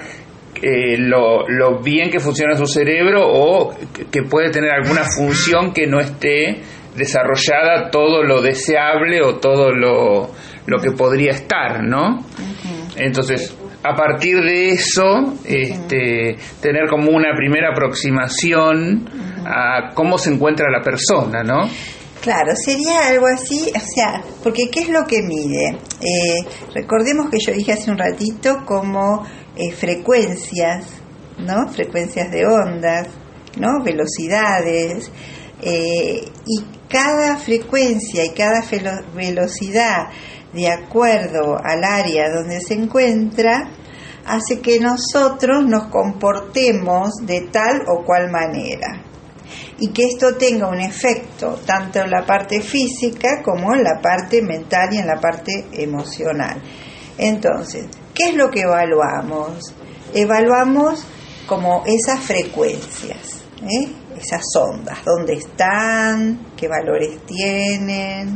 lo bien que funciona su cerebro, o que puede tener alguna función que no esté desarrollada todo lo deseable o todo lo que podría estar, ¿no? Entonces, a partir de eso, tener como una primera aproximación a cómo se encuentra la persona, ¿no? Claro, sería algo así, o sea, porque ¿qué es lo que mide? Recordemos que yo dije hace un ratito como frecuencias, ¿no? Frecuencias de ondas, ¿no? Velocidades, y cada frecuencia y cada velocidad, de acuerdo al área donde se encuentra, hace que nosotros nos comportemos de tal o cual manera, y que esto tenga un efecto tanto en la parte física como en la parte mental y en la parte emocional. Entonces, ¿qué es lo que evaluamos? Evaluamos como esas frecuencias, esas ondas, dónde están, qué valores tienen,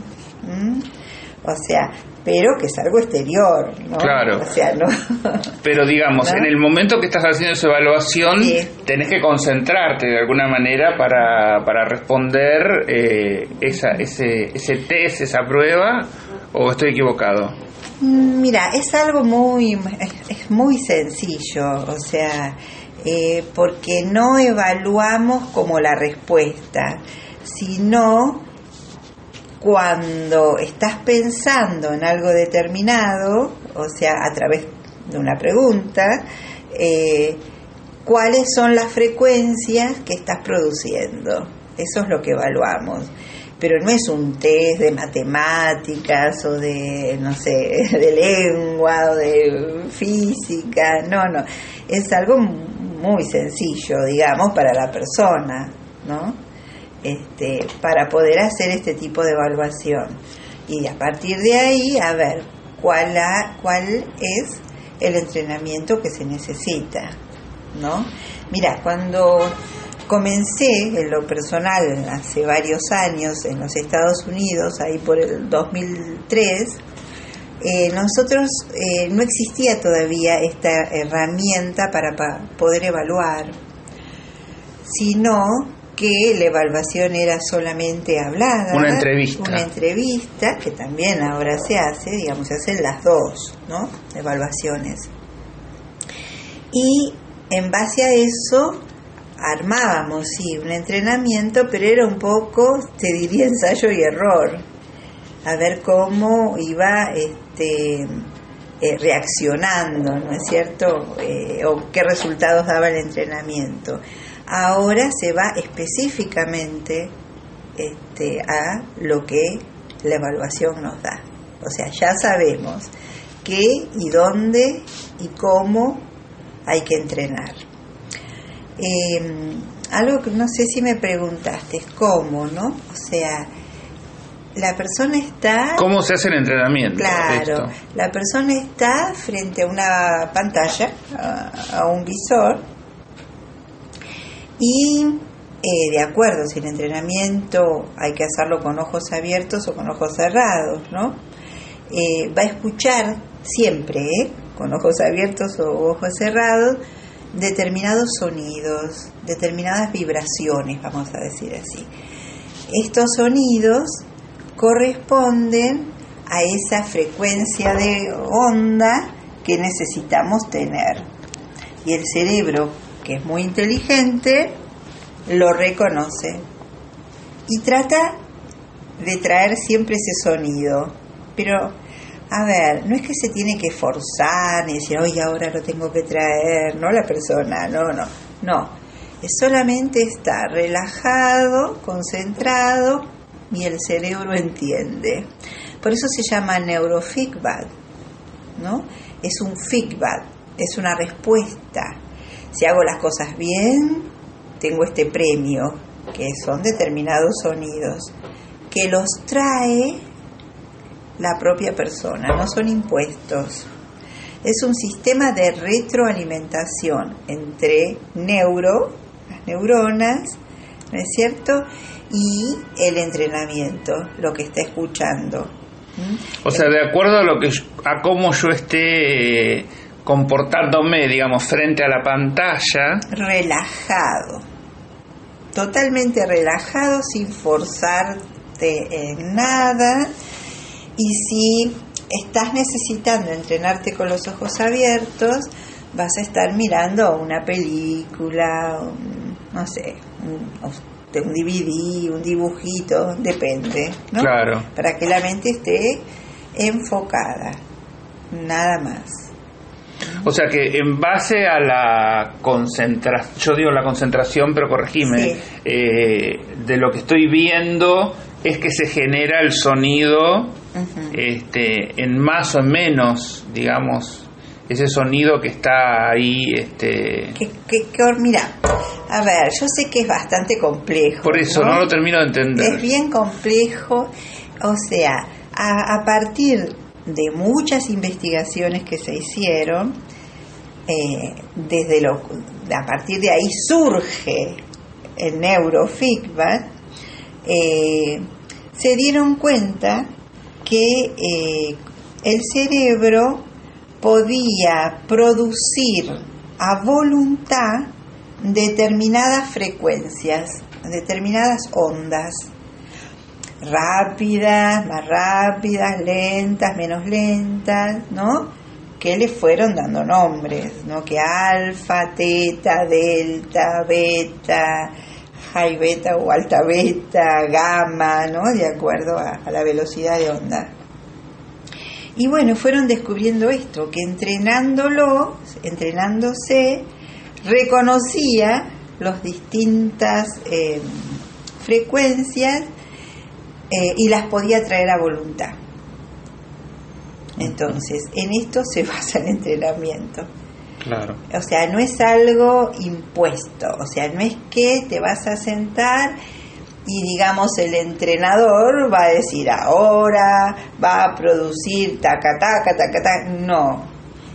o sea, pero que es algo exterior, ¿no? Claro. O sea, no. Pero digamos, ¿no? En el momento que estás haciendo esa evaluación, tenés que concentrarte de alguna manera para responder ese test, esa prueba, ¿o estoy equivocado? Mira, es algo es muy sencillo, o sea, porque no evaluamos como la respuesta, sino cuando estás pensando en algo determinado, o sea, a través de una pregunta, cuáles son las frecuencias que estás produciendo. Eso es lo que evaluamos. Pero no es un test de matemáticas o de, no sé, de lengua o de física, no. Es algo muy sencillo, digamos, para la persona, ¿no? Para poder hacer este tipo de evaluación. Y a partir de ahí, a ver cuál es el entrenamiento que se necesita, ¿no? Mira, cuando comencé en lo personal hace varios años en los Estados Unidos, ahí por el 2003, nosotros no existía todavía esta herramienta para poder evaluar, sino que la evaluación era solamente hablada. Una entrevista. Una entrevista, que también ahora se hace, digamos, se hacen las dos, ¿no? Evaluaciones. Y en base a eso armábamos, sí, un entrenamiento, pero era un poco, te diría, ensayo y error. A ver cómo iba reaccionando, ¿no es cierto? O qué resultados daba el entrenamiento. Ahora se va específicamente a lo que la evaluación nos da. O sea, ya sabemos qué y dónde y cómo hay que entrenar. algo que no sé si me preguntaste, es cómo, ¿no? O sea, la persona está... ¿Cómo se hace el entrenamiento? Claro, la persona está frente a una pantalla, a un visor, y de acuerdo si el entrenamiento hay que hacerlo con ojos abiertos o con ojos cerrados, ¿no? Va a escuchar siempre, con ojos abiertos o ojos cerrados, determinados sonidos, determinadas vibraciones, vamos a decir así. Estos sonidos corresponden a esa frecuencia de onda que necesitamos tener. Y el cerebro, que es muy inteligente, lo reconoce y trata de traer siempre ese sonido. Pero, a ver, no es que se tiene que forzar y decir, oye, ahora lo tengo que traer, no la persona, no. Es solamente estar relajado, concentrado, y el cerebro entiende. Por eso se llama neurofeedback, ¿no? Es un feedback, es una respuesta. Si hago las cosas bien, tengo este premio, que son determinados sonidos, que los trae la propia persona, no son impuestos. Es un sistema de retroalimentación entre las neuronas, ¿no es cierto?, y el entrenamiento, lo que está escuchando. O sea, de acuerdo a cómo yo esté comportándome, digamos, frente a la pantalla. Relajado, totalmente relajado, sin forzarte en nada. Y si estás necesitando entrenarte con los ojos abiertos, vas a estar mirando una película, no sé, un DVD, un dibujito, depende, ¿no? Claro. Para que la mente esté enfocada, nada más. O sea que en base a la concentración, yo digo la concentración, pero corregime, sí, de lo que estoy viendo es que se genera el sonido, en más o en menos, digamos, ese sonido que está ahí, mira, a ver, yo sé que es bastante complejo. Por eso no lo termino de entender. Es bien complejo, o sea, a partir de muchas investigaciones que se hicieron, a partir de ahí surge el neurofeedback. Se dieron cuenta que el cerebro podía producir a voluntad determinadas frecuencias, determinadas ondas, rápidas, más rápidas, lentas, menos lentas, ¿no? Que le fueron dando nombres, ¿no? Que alfa, teta, delta, beta, high beta o alta beta, gamma, ¿no? De acuerdo a la velocidad de onda. Y bueno, fueron descubriendo esto, que entrenándose, reconocía las distintas frecuencias y las podía traer a voluntad. Entonces, en esto se basa el entrenamiento. Claro. O sea, no es algo impuesto, o sea, no es que te vas a sentar y digamos el entrenador va a decir ahora va a producir taca taca taca taca. No,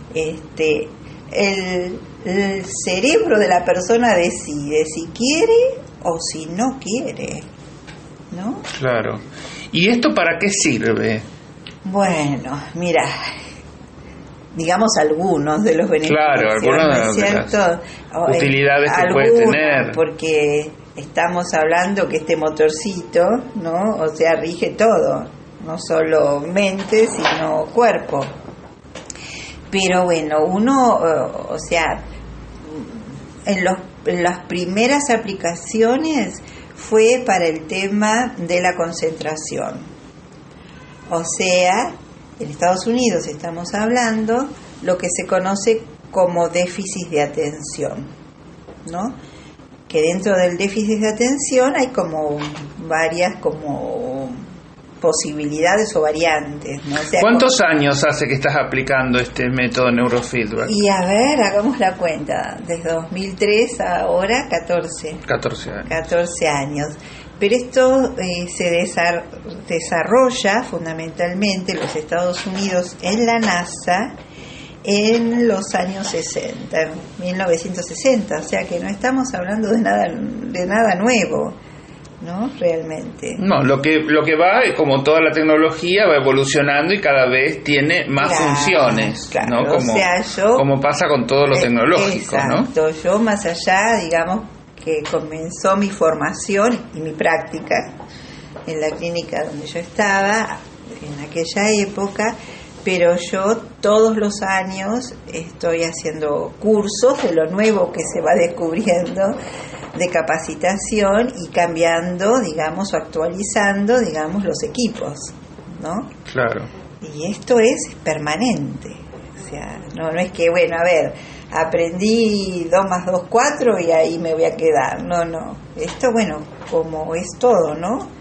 el cerebro de la persona decide si quiere o si no quiere, ¿no? Claro. ¿Y esto para qué sirve? Bueno, mira, digamos algunos de los beneficios, claro, algunas de las utilidades que puede tener, porque estamos hablando que este motorcito, ¿no? O sea, rige todo, no solo mente, sino cuerpo. Pero bueno, uno, o sea, en las primeras aplicaciones fue para el tema de la concentración. O sea, en Estados Unidos estamos hablando lo que se conoce como déficit de atención, ¿no? Que dentro del déficit de atención hay como varias como posibilidades o variantes, ¿no? O sea, ¿cuántos años hace que estás aplicando este método neurofeedback? Y a ver, hagamos la cuenta, desde 2003 a ahora 14 años. 14 años. Pero esto se desarrolla fundamentalmente en los Estados Unidos, en la NASA, en los años 60, 1960, o sea que no estamos hablando de nada nuevo, ¿no? Realmente. No, lo que va, como toda la tecnología, va evolucionando y cada vez tiene más funciones, claro, ¿no? Como pasa con todo lo tecnológico, exacto, ¿no? Yo más allá, digamos, que comenzó mi formación y mi práctica en la clínica donde yo estaba en aquella época, pero yo todos los años estoy haciendo cursos de lo nuevo que se va descubriendo, de capacitación y cambiando, digamos, o actualizando, digamos, los equipos, ¿no? Claro. Y esto es permanente, o sea, no es que, bueno, a ver, aprendí 2 más 2, 4 y ahí me voy a quedar, no, esto, bueno, como es todo, ¿no?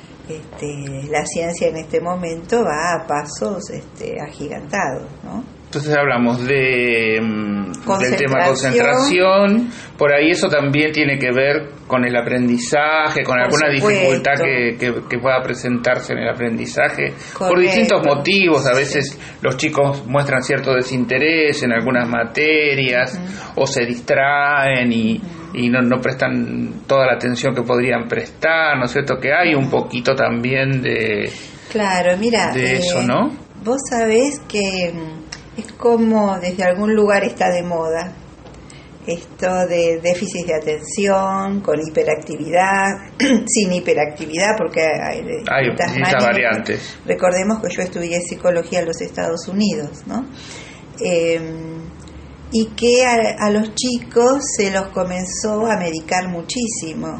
La ciencia en este momento va a pasos agigantados, ¿no? Entonces hablamos del tema concentración, por ahí eso también tiene que ver con el aprendizaje, con alguna dificultad que pueda presentarse en el aprendizaje, por distintos motivos. A veces los chicos muestran cierto desinterés en algunas materias, o se distraen y no prestan toda la atención que podrían prestar, ¿no es cierto? Que hay un poquito también de... Claro, mira, de eso, ¿no? Vos sabés que es como desde algún lugar está de moda esto de déficit de atención, con hiperactividad, sin hiperactividad, porque hay distintas variantes. Recordemos que yo estudié psicología en los Estados Unidos, ¿no? Y que a los chicos se los comenzó a medicar muchísimo,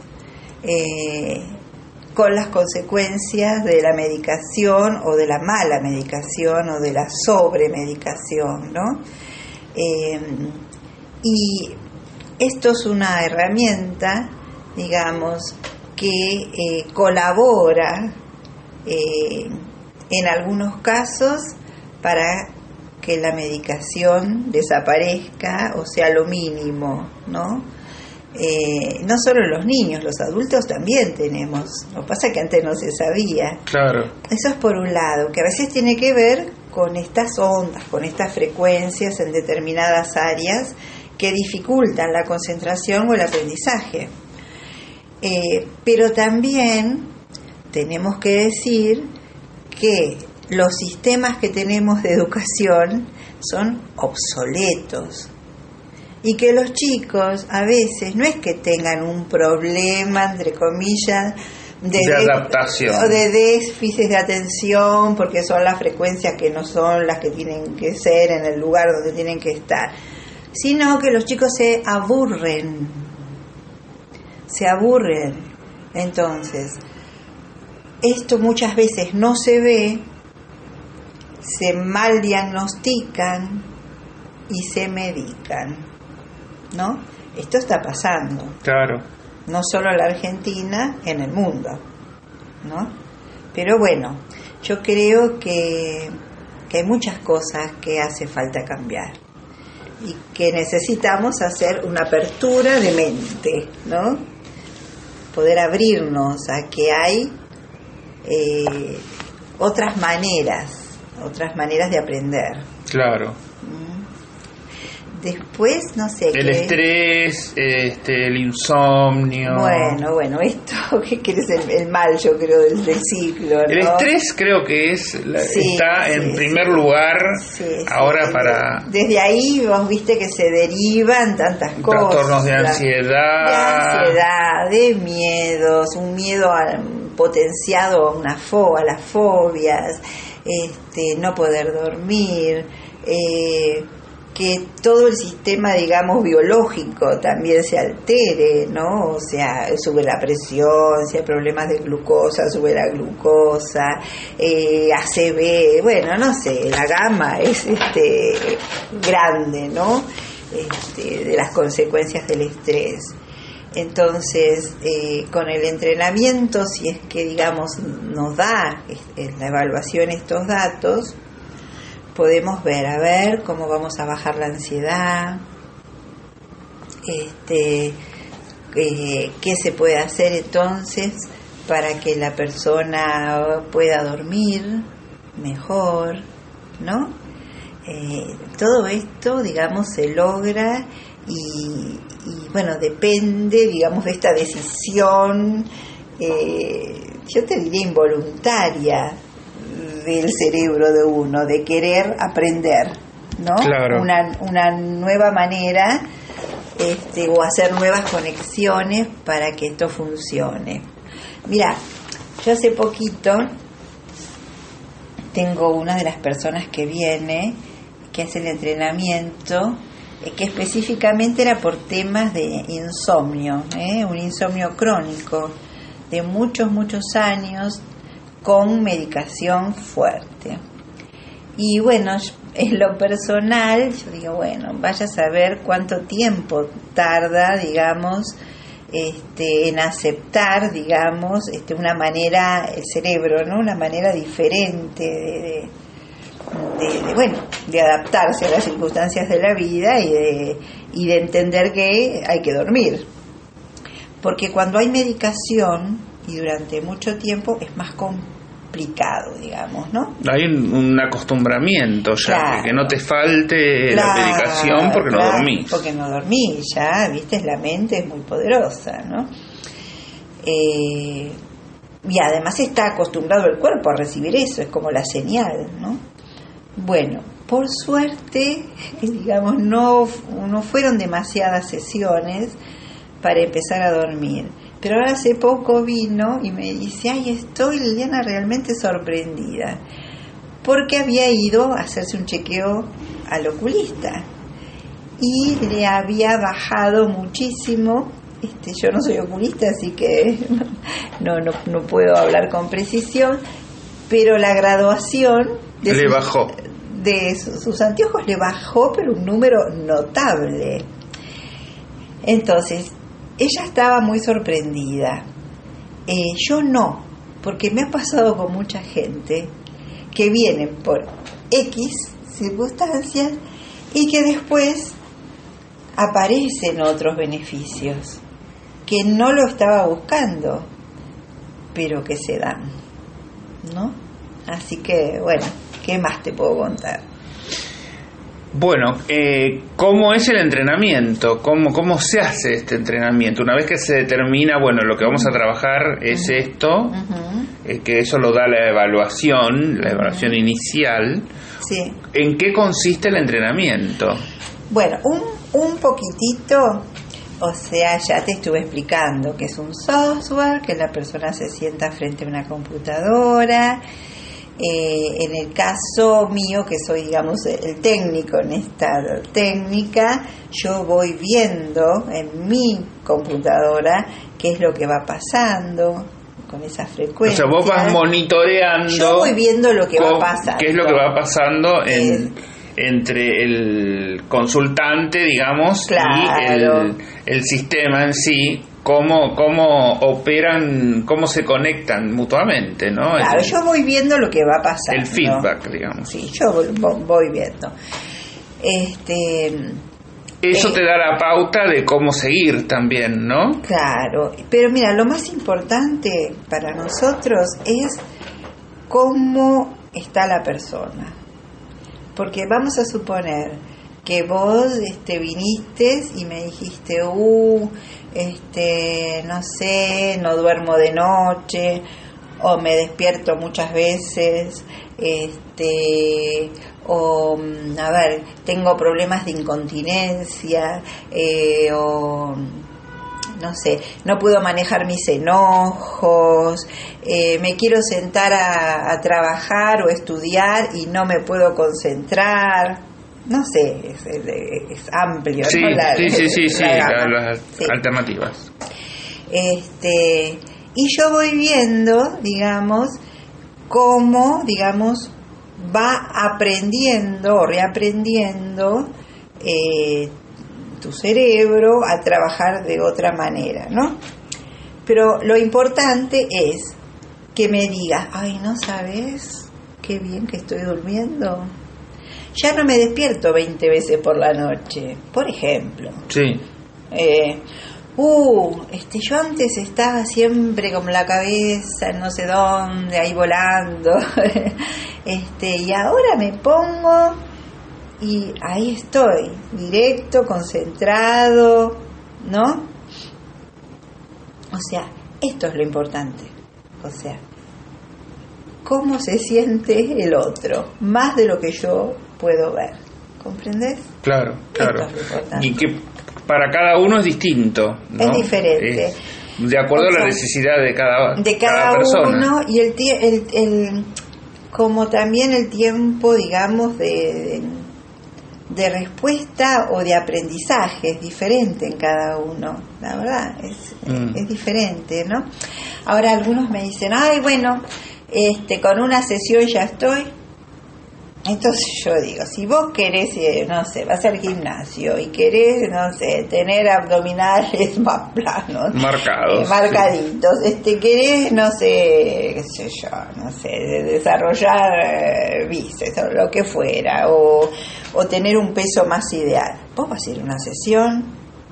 con las consecuencias de la medicación o de la mala medicación o de la sobremedicación, ¿no? Y esto es una herramienta, digamos, que colabora en algunos casos para que la medicación desaparezca o sea lo mínimo, ¿no? No solo los niños, los adultos también tenemos. Lo que pasa es que antes no se sabía. Claro. Eso es por un lado, que a veces tiene que ver con estas ondas, con estas frecuencias en determinadas áreas que dificultan la concentración o el aprendizaje. Pero también tenemos que decir que los sistemas que tenemos de educación son obsoletos y que los chicos a veces no es que tengan un problema, entre comillas, de adaptación o de déficit de atención, porque son las frecuencias que no son las que tienen que ser en el lugar donde tienen que estar, sino que los chicos se aburren. Entonces, esto muchas veces no se ve, se mal diagnostican y se medican, ¿no? Esto está pasando. Claro. No solo en la Argentina, en el mundo, ¿no? Pero bueno, yo creo que hay muchas cosas que hace falta cambiar y que necesitamos hacer una apertura de mente, ¿no? Poder abrirnos a que hay otras maneras de aprender. Claro. Después, no sé... El estrés, el insomnio... Bueno, esto que es el mal, yo creo, del ciclo, ¿no? El estrés creo que está en primer lugar ahora para... Desde ahí vos viste que se derivan tantas cosas. Trastornos de ansiedad. De miedos, un miedo potenciado a a las fobias, no poder dormir... que todo el sistema, digamos, biológico también se altere, ¿no? O sea, sube la presión, si hay problemas de glucosa, sube la glucosa, ACV, bueno, no sé, la gama es grande, ¿no? De las consecuencias del estrés. Entonces, con el entrenamiento, si es que, digamos, nos da la evaluación estos datos, podemos ver, a ver cómo vamos a bajar la ansiedad, qué se puede hacer entonces para que la persona pueda dormir mejor, ¿no? Todo esto, digamos, se logra y bueno, depende, digamos, de esta decisión, yo te diría involuntaria, del cerebro de uno, de querer aprender, ¿no? Claro. Una nueva manera, o hacer nuevas conexiones para que esto funcione. Mira, yo hace poquito tengo una de las personas que viene, que hace el entrenamiento, que específicamente era por temas de insomnio, un insomnio crónico de muchos años, con medicación fuerte. Y bueno, en lo personal, yo digo, bueno, vaya a saber cuánto tiempo tarda, digamos, en aceptar, digamos, una manera, el cerebro, ¿no? Una manera diferente de adaptarse a las circunstancias de la vida y de entender que hay que dormir. Porque cuando hay medicación y durante mucho tiempo es más complicado, digamos, ¿no? Hay un acostumbramiento ya, claro, que no te falte la medicación porque no dormís. Porque no dormís, ya, viste, la mente es muy poderosa, ¿no? Y además está acostumbrado el cuerpo a recibir eso, es como la señal, ¿no? Bueno, por suerte, digamos, no fueron demasiadas sesiones para empezar a dormir. Pero ahora hace poco vino y me dice, ay, estoy, Liliana, realmente sorprendida, porque había ido a hacerse un chequeo al oculista y le había bajado muchísimo. Yo no soy oculista, así que no puedo hablar con precisión, pero la graduación de sus anteojos le bajó, pero un número notable. Entonces, ella estaba muy sorprendida. Yo no, porque me ha pasado con mucha gente que vienen por X circunstancias y que después aparecen otros beneficios que no lo estaba buscando, pero que se dan, ¿no? Así que, bueno, ¿qué más te puedo contar? Bueno, ¿cómo es el entrenamiento? ¿Cómo se hace este entrenamiento? Una vez que se determina, bueno, lo que vamos a trabajar es esto, que eso lo da la evaluación inicial. Sí. ¿En qué consiste el entrenamiento? Bueno, un poquitito, o sea, ya te estuve explicando que es un software, que la persona se sienta frente a una computadora. En el caso mío, que soy, digamos, el técnico en esta técnica, yo voy viendo en mi computadora qué es lo que va pasando con esa frecuencia. O sea, vos vas monitoreando. Yo voy viendo lo que va pasando. ¿Qué es lo que va pasando entre el consultante, digamos, claro, y el sistema en sí? Cómo operan, cómo se conectan mutuamente, ¿no? Claro, yo voy viendo lo que va pasando. El feedback, digamos. Sí, yo voy viendo. Eso te da la pauta de cómo seguir también, ¿no? Claro, pero mira, lo más importante para nosotros es cómo está la persona. Porque vamos a suponer que vos viniste y me dijiste, no sé, no duermo de noche, o me despierto muchas veces, o, a ver, tengo problemas de incontinencia, o no sé, no puedo manejar mis enojos, me quiero sentar a trabajar o estudiar y no me puedo concentrar. No sé, es amplio, sí, ¿no? Las alternativas. Y yo voy viendo, digamos, cómo, digamos, va aprendiendo o reaprendiendo tu cerebro a trabajar de otra manera, ¿no? Pero lo importante es que me digas, ay, ¿no sabes qué bien que estoy durmiendo? Ya no me despierto 20 veces por la noche, por ejemplo. Sí. Yo antes estaba siempre con la cabeza no sé dónde, ahí volando. Y ahora me pongo y ahí estoy, directo, concentrado, ¿no? O sea, esto es lo importante. O sea, cómo se siente el otro, más de lo que yo puedo ver. ¿Comprendes? Claro. Esto es lo importante. Y que para cada uno es distinto, ¿no? Es diferente. De acuerdo a la necesidad de cada persona. Uno, y el como también el tiempo, digamos, de respuesta o de aprendizaje es diferente en cada uno. La verdad, es diferente, ¿no? Ahora algunos me dicen, ay, bueno, con una sesión ya estoy. Entonces yo digo, si vos querés, no sé, vas al gimnasio y querés, no sé, tener abdominales más planos, marcaditos, sí. Querés, no sé, qué sé yo, no sé, desarrollar bíceps o lo que fuera, o tener un peso más ideal, vos vas a ir a una sesión,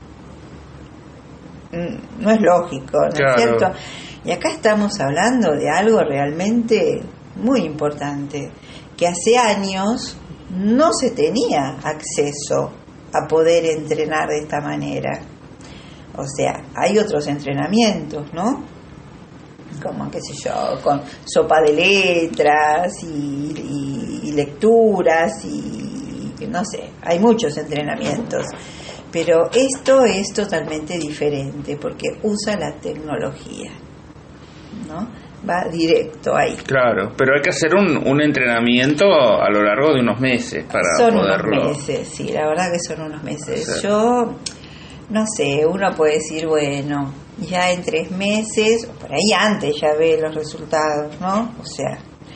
no es lógico, ¿no es cierto? Y acá estamos hablando de algo realmente muy importante, que hace años no se tenía acceso a poder entrenar de esta manera. O sea, hay otros entrenamientos, ¿no? Como, qué sé yo, con sopa de letras y lecturas y no sé, hay muchos entrenamientos. Pero esto es totalmente diferente porque usa la tecnología, ¿no? Va directo ahí. Claro, pero hay que hacer un entrenamiento a lo largo de unos meses para poderlo... Unos meses, sí, la verdad que son unos meses. Sí. Yo, no sé, uno puede decir, bueno, ya en 3 meses, o por ahí antes ya ve los resultados, ¿no? O sea,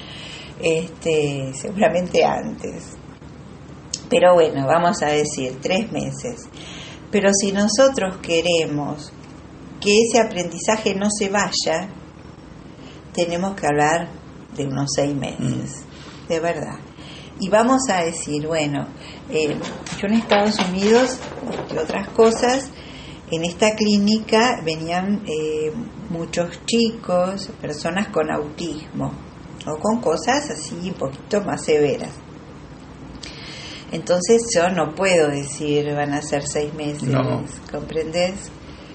seguramente antes. Pero bueno, vamos a decir 3 meses. Pero si nosotros queremos que ese aprendizaje no se vaya, tenemos que hablar de unos 6 meses, de verdad. Y vamos a decir, bueno, yo en Estados Unidos, entre otras cosas, en esta clínica venían muchos chicos, personas con autismo, o con cosas así un poquito más severas. Entonces yo no puedo decir van a ser 6 meses, no. ¿Comprendés?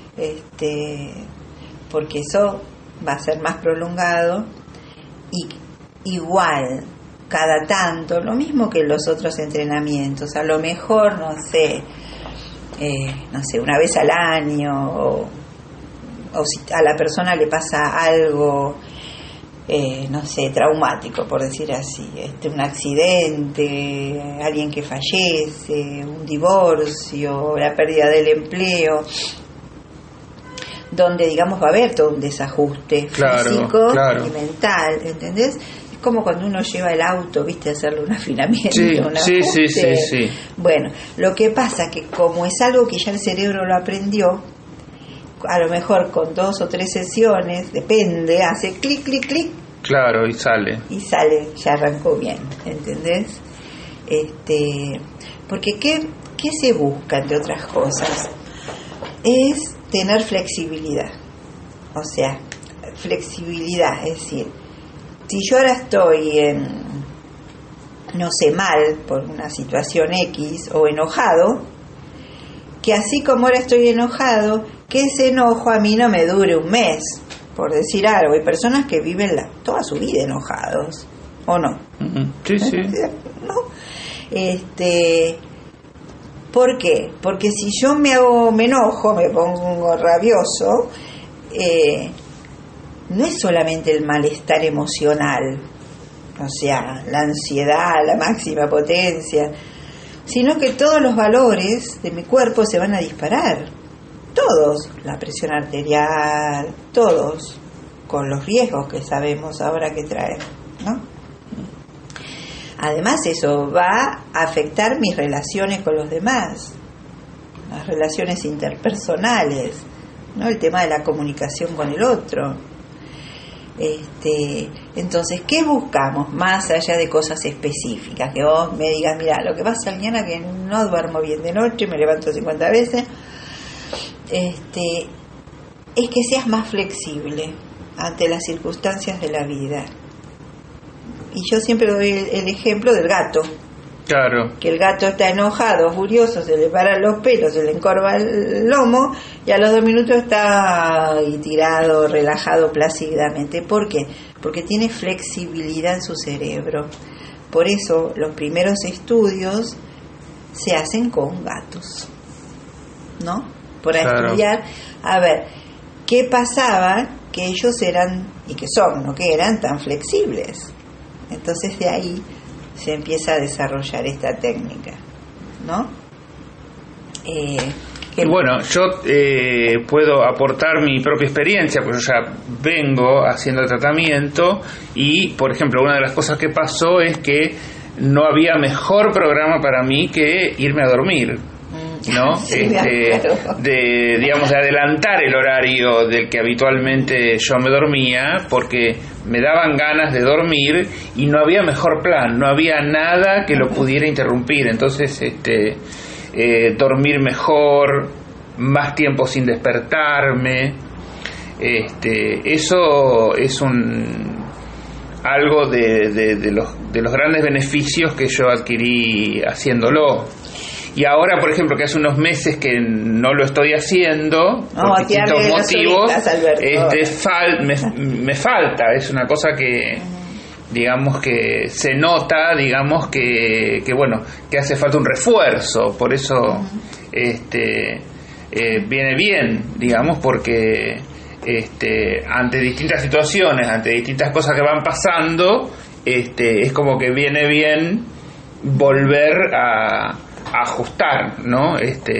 Porque eso va a ser más prolongado y igual cada tanto, lo mismo que los otros entrenamientos, a lo mejor no sé, una vez al año o si a la persona le pasa algo no sé, traumático, por decir así, un accidente, alguien que fallece, un divorcio, la pérdida del empleo, donde digamos va a haber todo un desajuste físico y mental, ¿entendés? Es como cuando uno lleva el auto, viste, a hacerle un afinamiento, un ajuste. Sí. Bueno, lo que pasa que como es algo que ya el cerebro lo aprendió, a lo mejor con 2 o 3 sesiones, depende, hace clic, clic, clic. Claro, y sale, ya arrancó bien, ¿entendés? Porque ¿qué se busca, entre otras cosas? Es tener flexibilidad. O sea, flexibilidad, es decir, si yo ahora estoy no sé, mal por una situación X o enojado, que así como ahora estoy enojado, que ese enojo a mí no me dure un mes, por decir algo. Hay personas que viven toda su vida enojados, ¿o no? Sí. ¿No? ¿Por qué? Porque si yo me enojo, me pongo rabioso, no es solamente el malestar emocional, o sea, la ansiedad, la máxima potencia, sino que todos los valores de mi cuerpo se van a disparar. Todos, la presión arterial, todos, con los riesgos que sabemos ahora que trae, ¿no? Además eso va a afectar mis relaciones con los demás, las relaciones interpersonales, ¿no? El tema de la comunicación con el otro. Entonces, ¿qué buscamos? Más allá de cosas específicas, que vos me digas, mira, lo que pasa, Liliana, que no duermo bien de noche, me levanto 50 veces, es que seas más flexible ante las circunstancias de la vida. Y yo siempre doy el ejemplo del gato. Claro. Que el gato está enojado, furioso, se le paran los pelos, se le encorva el lomo y a los 2 minutos está ahí tirado, relajado plácidamente. ¿Por qué? Porque tiene flexibilidad en su cerebro. Por eso los primeros estudios se hacen con gatos, ¿no? Para estudiar, a ver, ¿qué pasaba? Que ellos eran, y que son, no que eran tan flexibles. Entonces de ahí se empieza a desarrollar esta técnica, ¿no? Y bueno, yo puedo aportar mi propia experiencia, porque yo ya vengo haciendo el tratamiento y, por ejemplo, una de las cosas que pasó es que no había mejor programa para mí que irme a dormir, ¿no? Sí, claro. de adelantar el horario del que habitualmente yo me dormía, porque me daban ganas de dormir y no había mejor plan, no había nada que lo pudiera interrumpir. Entonces, dormir mejor, más tiempo sin despertarme, eso es algo de los grandes beneficios que yo adquirí haciéndolo. Y ahora, por ejemplo, que hace unos meses que no lo estoy haciendo, por distintos motivos, me falta, es una cosa que, digamos, que se nota, digamos, que bueno, que hace falta un refuerzo, por eso viene bien, digamos, porque ante distintas situaciones, ante distintas cosas que van pasando, es como que viene bien volver a ajustar, ¿no?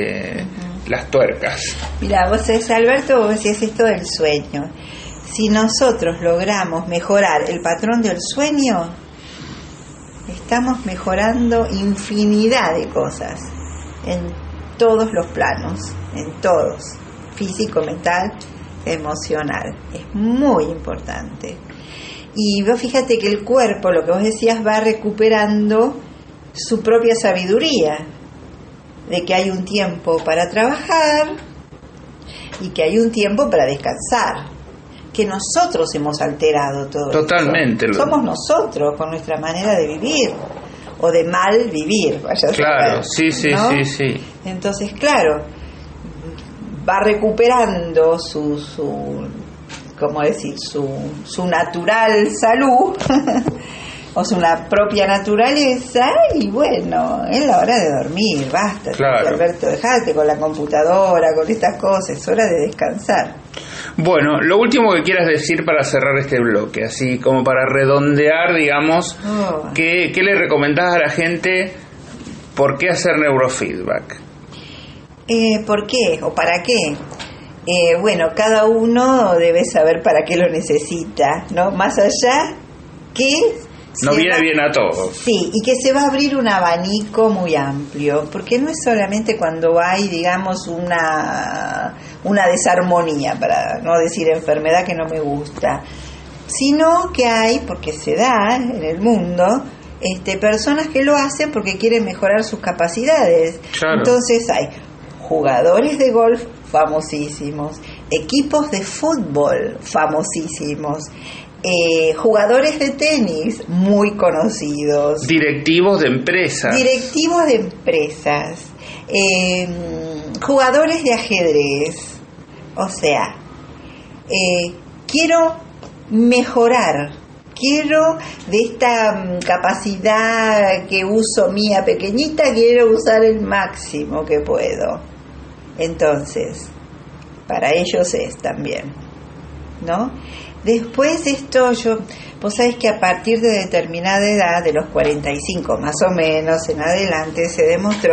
Las tuercas. Mira, vos sabés, Alberto, vos decís esto del sueño. Si nosotros logramos mejorar el patrón del sueño, estamos mejorando infinidad de cosas en todos los planos, en todos, físico, mental, emocional. Es muy importante. Y vos fíjate que el cuerpo, lo que vos decías, va recuperando su propia sabiduría, de que hay un tiempo para trabajar y que hay un tiempo para descansar, que nosotros hemos alterado todo. Totalmente. Eso. Somos nosotros con nuestra manera de vivir o de mal vivir, vaya a claro, saber, sí, ¿no? sí. Entonces, claro, va recuperando su ¿cómo decir? Su natural salud o una propia naturaleza, y bueno, es la hora de dormir, basta, claro. Alberto, dejate con la computadora, con estas cosas, es hora de descansar. Bueno, lo último que quieras decir para cerrar este bloque, así como para redondear, digamos, ¿qué le recomendás a la gente? ¿Por qué hacer neurofeedback? ¿Por qué? ¿O para qué? Bueno, cada uno debe saber para qué lo necesita, ¿no? Más allá que no viene bien a todos. Sí, y que se va a abrir un abanico muy amplio, porque no es solamente cuando hay, digamos, una desarmonía, para no decir enfermedad que no me gusta, sino que hay, porque se da en el mundo, personas que lo hacen porque quieren mejorar sus capacidades. Claro. Entonces hay jugadores de golf famosísimos, equipos de fútbol famosísimos, jugadores de tenis muy conocidos, directivos de empresas, jugadores de ajedrez. O sea, quiero mejorar, quiero de esta capacidad que uso mía pequeñita, quiero usar el máximo que puedo. Entonces, para ellos es también, ¿no? Después vos sabés que a partir de determinada edad, de los 45 más o menos en adelante, se demostró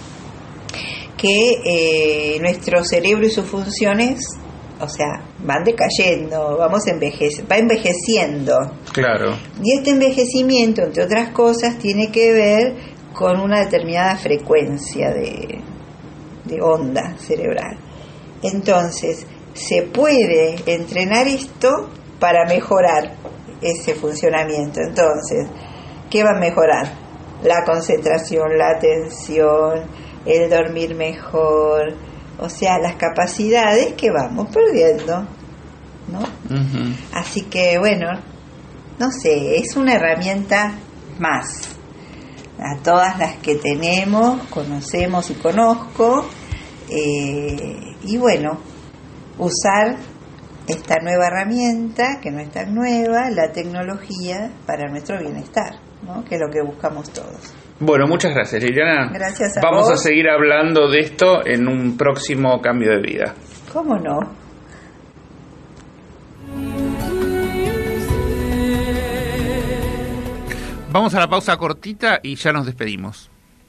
que nuestro cerebro y sus funciones, o sea, van decayendo, va envejeciendo. Claro. Y este envejecimiento, entre otras cosas, tiene que ver con una determinada frecuencia de onda cerebral. Entonces, se puede entrenar esto para mejorar ese funcionamiento. Entonces, ¿qué va a mejorar? La concentración, la atención, el dormir mejor, o sea, las capacidades que vamos perdiendo, ¿no? Uh-huh. Así que, bueno, no sé, es una herramienta más a todas las que tenemos, conocemos y conozco, y bueno, usar esta nueva herramienta, que no es tan nueva, la tecnología, para nuestro bienestar, ¿no? Que es lo que buscamos todos. Bueno, muchas gracias, Liliana. Gracias a Vamos vos. A seguir hablando de esto en un próximo Cambio de Vida. ¿Cómo no? Vamos a la pausa cortita y ya nos despedimos.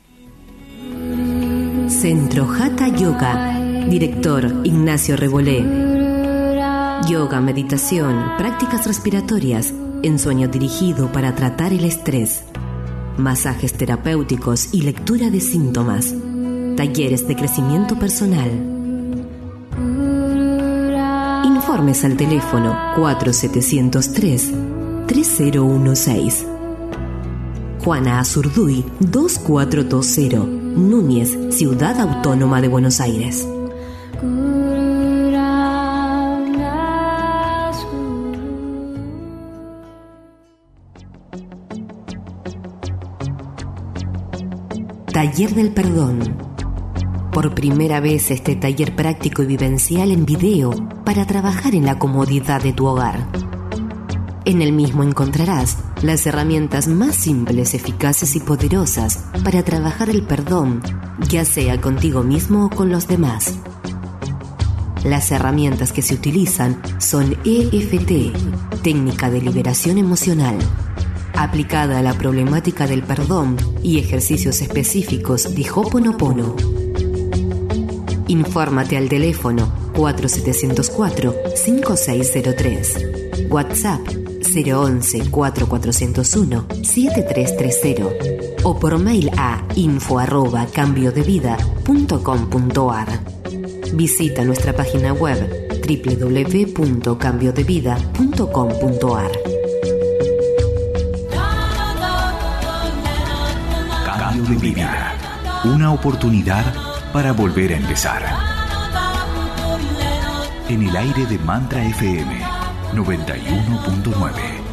Centro Hatha Yoga. Director Ignacio Rebolé. Yoga, meditación, prácticas respiratorias, ensueño dirigido para tratar el estrés. Masajes terapéuticos y lectura de síntomas. Talleres de crecimiento personal. Informes al teléfono 4703-3016. Juana Azurduy 2420, Núñez, Ciudad Autónoma de Buenos Aires. Taller del Perdón. Por primera vez este taller práctico y vivencial en video para trabajar en la comodidad de tu hogar. En el mismo encontrarás las herramientas más simples, eficaces y poderosas para trabajar el perdón, ya sea contigo mismo o con los demás. Las herramientas que se utilizan son EFT, técnica de liberación emocional, aplicada a la problemática del perdón y ejercicios específicos de Ho'oponopono. Infórmate al teléfono 4704-5603, WhatsApp 011-4401-7330 o por mail a info@cambiodevida.com.ar. Visita nuestra página web www.cambiodevida.com.ar. Cambio de vida. Una oportunidad para volver a empezar. En el aire de Mantra FM 91.9.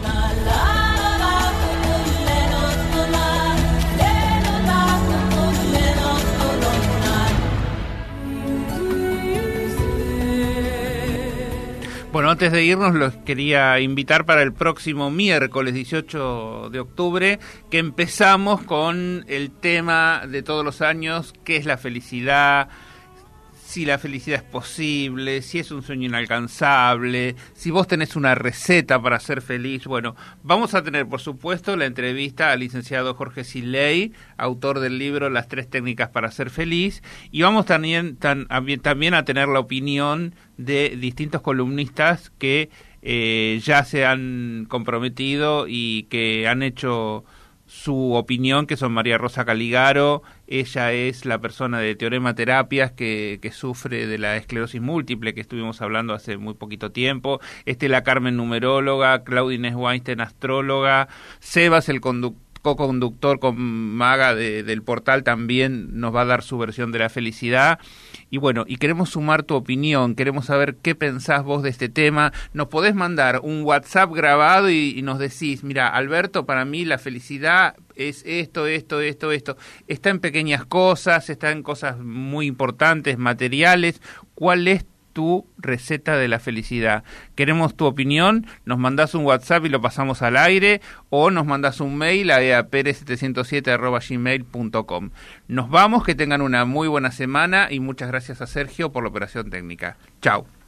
Bueno, antes de irnos los quería invitar para el próximo miércoles 18 de octubre, que empezamos con el tema de todos los años, ¿qué es la felicidad? Si la felicidad es posible, si es un sueño inalcanzable, si vos tenés una receta para ser feliz. Bueno, vamos a tener, por supuesto, la entrevista al licenciado Jorge Siley, autor del libro Las 3 técnicas para ser feliz, y vamos también a tener la opinión de distintos columnistas que ya se han comprometido y que han hecho su opinión, que son María Rosa Caligaro. Ella es la persona de Teorema Terapias que sufre de la esclerosis múltiple, que estuvimos hablando hace muy poquito tiempo. La Carmen, numeróloga. Claudia Inés Weinstein, astróloga. Sebas, el co-conductor con Maga del portal, también nos va a dar su versión de la felicidad. Y bueno, y queremos sumar tu opinión, queremos saber qué pensás vos de este tema. Nos podés mandar un WhatsApp grabado y nos decís, mira, Alberto, para mí la felicidad es esto. Está en pequeñas cosas, está en cosas muy importantes, materiales. ¿Cuál es tu receta de la felicidad? Queremos tu opinión. Nos mandás un WhatsApp y lo pasamos al aire, o nos mandás un mail a eapere707@gmail.com. Nos vamos, que tengan una muy buena semana y muchas gracias a Sergio por la operación técnica. Chau.